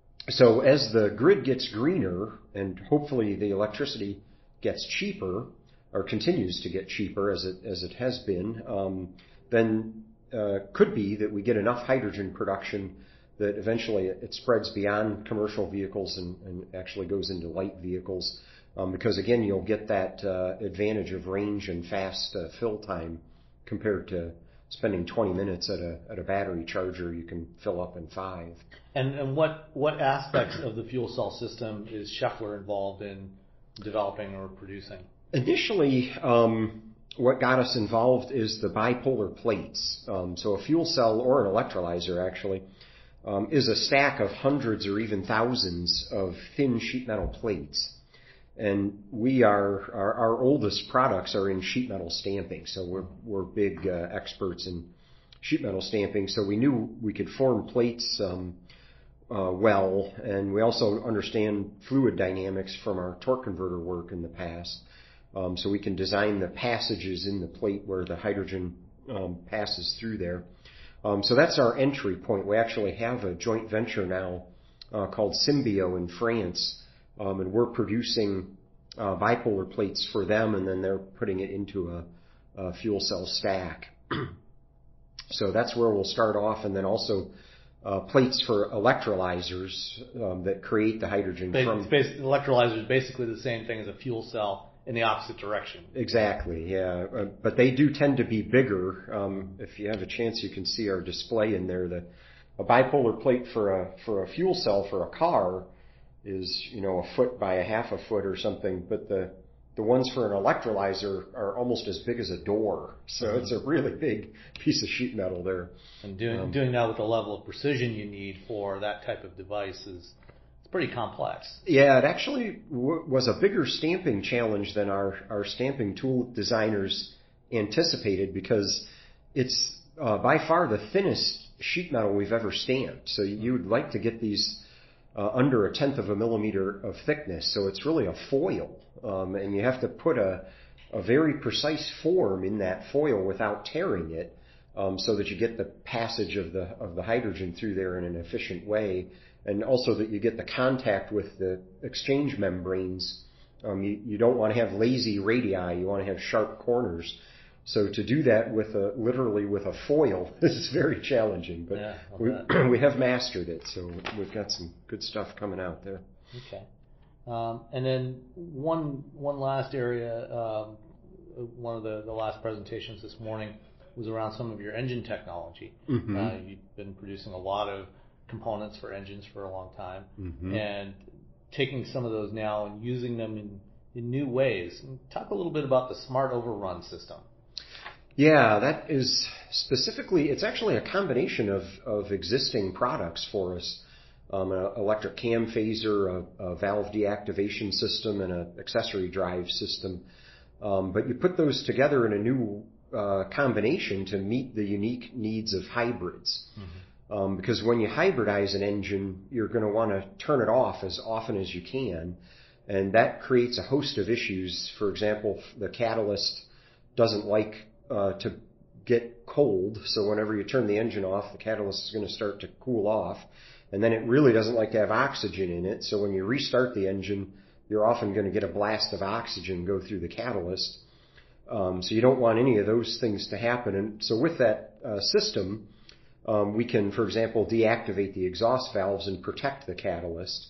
so as the grid gets greener, and hopefully the electricity gets cheaper, or continues to get cheaper as it as it has been, um, then Uh, could be that we get enough hydrogen production that eventually it, it spreads beyond commercial vehicles and, and actually goes into light vehicles. Um, because again, you'll get that uh, advantage of range and fast uh, fill time compared to spending twenty minutes at a at a battery charger. You can fill up in five. And and what what aspects of the fuel cell system is Schaeffler involved in developing or producing? Initially, um, what got us involved is the bipolar plates. Um, so a fuel cell, or an electrolyzer actually, um, is a stack of hundreds or even thousands of thin sheet metal plates. And we are, our, our oldest products are in sheet metal stamping. So we're, we're big uh, experts in sheet metal stamping. So we knew we could form plates um, uh, well. And we also understand fluid dynamics from our torque converter work in the past. Um, so we can design the passages in the plate where the hydrogen um, passes through there. Um, so that's our entry point. We actually have a joint venture now uh, called Symbio in France, um, and we're producing uh, bipolar plates for them, and then they're putting it into a, a fuel cell stack. So that's where we'll start off, and then also uh, plates for electrolyzers um, that create the hydrogen Bas- from... Bas- electrolyzer is basically the same thing as a fuel cell in the opposite direction. Exactly, yeah. Uh, but they do tend to be bigger. Um, if you have a chance, you can see our display in there. The, a bipolar plate for a for a fuel cell for a car is, you know, a foot by a half a foot or something. But the the ones for an electrolyzer are almost as big as a door. So mm-hmm. It's a really big piece of sheet metal there. And doing um, doing that with the level of precision you need for that type of device is pretty complex. Yeah, it actually w- was a bigger stamping challenge than our, our stamping tool designers anticipated, because it's uh, by far the thinnest sheet metal we've ever stamped. So you would like to get these uh, under a tenth of a millimeter of thickness. So it's really a foil, um, and you have to put a, a very precise form in that foil without tearing it, um, so that you get the passage of the of the hydrogen through there in an efficient way. And also that you get the contact with the exchange membranes. Um, you, you don't want to have lazy radii. You want to have sharp corners. So to do that with a, literally with a foil, this is very challenging. But yeah, we, we have mastered it. So we've got some good stuff coming out there. Okay. Um, and then one one last area, um, one of the, the last presentations this morning was around some of your engine technology. Mm-hmm. Uh, you've been producing a lot of components for engines for a long time, mm-hmm. and taking some of those now and using them in, in new ways. Talk a little bit about the Smart Overrun system. Yeah, that is specifically, it's actually a combination of, of existing products for us. um, an electric cam phaser, a, a valve deactivation system, and an accessory drive system. Um, but you put those together in a new uh, combination to meet the unique needs of hybrids. Mm-hmm. Um, because when you hybridize an engine, you're going to want to turn it off as often as you can. And that creates a host of issues. For example, the catalyst doesn't like uh, to get cold. So whenever you turn the engine off, the catalyst is going to start to cool off. And then it really doesn't like to have oxygen in it. So when you restart the engine, you're often going to get a blast of oxygen go through the catalyst. Um, so you don't want any of those things to happen. And so with that uh, system, um, we can, for example, deactivate the exhaust valves and protect the catalyst.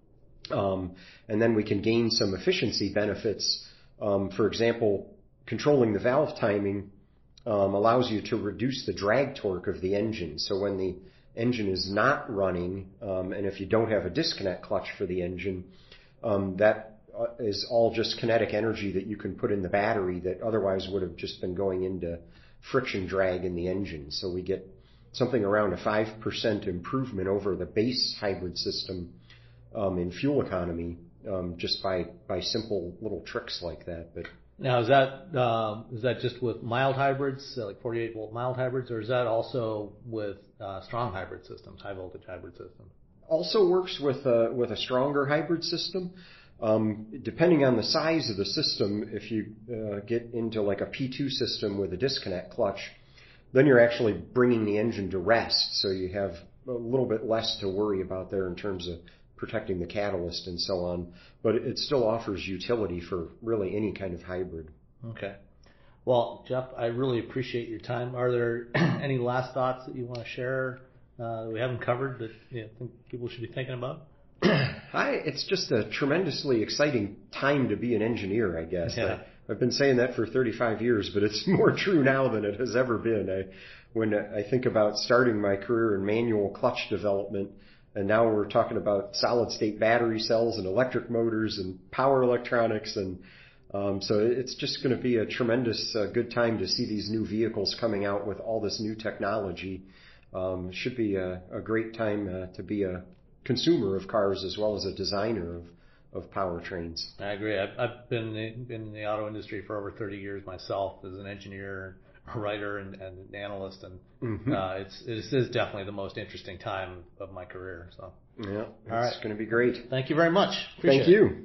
Um, and then we can gain some efficiency benefits. Um, for example, controlling the valve timing um, allows you to reduce the drag torque of the engine. So when the engine is not running, um, and if you don't have a disconnect clutch for the engine, Um, that is all just kinetic energy that you can put in the battery that otherwise would have just been going into friction drag in the engine. So we get something around a five percent improvement over the base hybrid system um, in fuel economy um, just by, by simple little tricks like that. But now, is that um, is that just with mild hybrids, uh, like forty-eight volt mild hybrids, or is that also with uh, strong hybrid systems, high voltage hybrid systems? Also works with a, with a stronger hybrid system. Um, depending on the size of the system, if you uh, get into like a P two system with a disconnect clutch, then you're actually bringing the engine to rest. So you have a little bit less to worry about there in terms of protecting the catalyst and so on. But it still offers utility for really any kind of hybrid. Okay. Well, Jeff, I really appreciate your time. Are there any last thoughts that you want to share Uh, we haven't covered that you know, think people should be thinking about? Hi, it's just a tremendously exciting time to be an engineer, I guess. Yeah. I, I've been saying that for thirty-five years, but it's more true now than it has ever been. I, when I think about starting my career in manual clutch development, and now we're talking about solid-state battery cells and electric motors and power electronics, and um, so it's just going to be a tremendous uh, good time to see these new vehicles coming out with all this new technology. Um, should be a, a great time uh, to be a consumer of cars as well as a designer of, of powertrains. I agree. I've, I've been in, been in the auto industry for over thirty years myself as an engineer, a writer, and, and an analyst, and mm-hmm. uh, it's it is definitely the most interesting time of my career. So yeah, it's all right. going to be great. Thank you very much. Appreciate Thank you. It.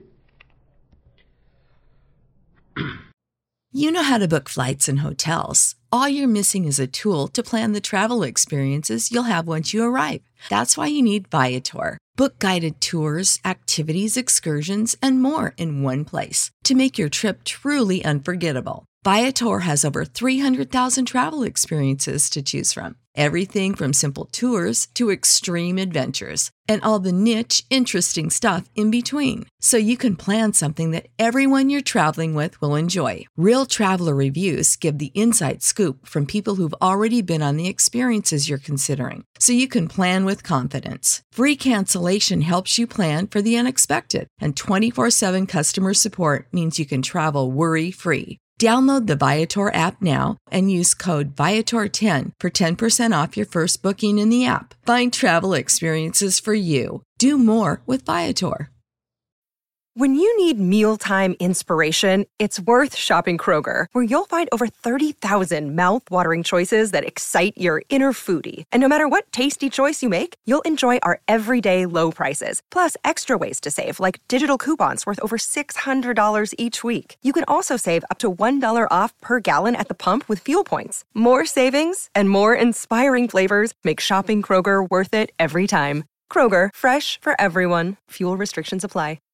You know how to book flights and hotels. All you're missing is a tool to plan the travel experiences you'll have once you arrive. That's why you need Viator. Book guided tours, activities, excursions, and more in one place to make your trip truly unforgettable. Viator has over three hundred thousand travel experiences to choose from. Everything from simple tours to extreme adventures and all the niche, interesting stuff in between. So you can plan something that everyone you're traveling with will enjoy. Real traveler reviews give the inside scoop from people who've already been on the experiences you're considering. So you can plan with confidence. Free cancellation helps you plan for the unexpected. And twenty-four seven customer support means you can travel worry-free. Download the Viator app now and use code Viator ten for ten percent off your first booking in the app. Find travel experiences for you. Do more with Viator. When you need mealtime inspiration, it's worth shopping Kroger, where you'll find over thirty thousand mouth-watering choices that excite your inner foodie. And no matter what tasty choice you make, you'll enjoy our everyday low prices, plus extra ways to save, like digital coupons worth over six hundred dollars each week. You can also save up to one dollar off per gallon at the pump with fuel points. More savings and more inspiring flavors make shopping Kroger worth it every time. Kroger, fresh for everyone. Fuel restrictions apply.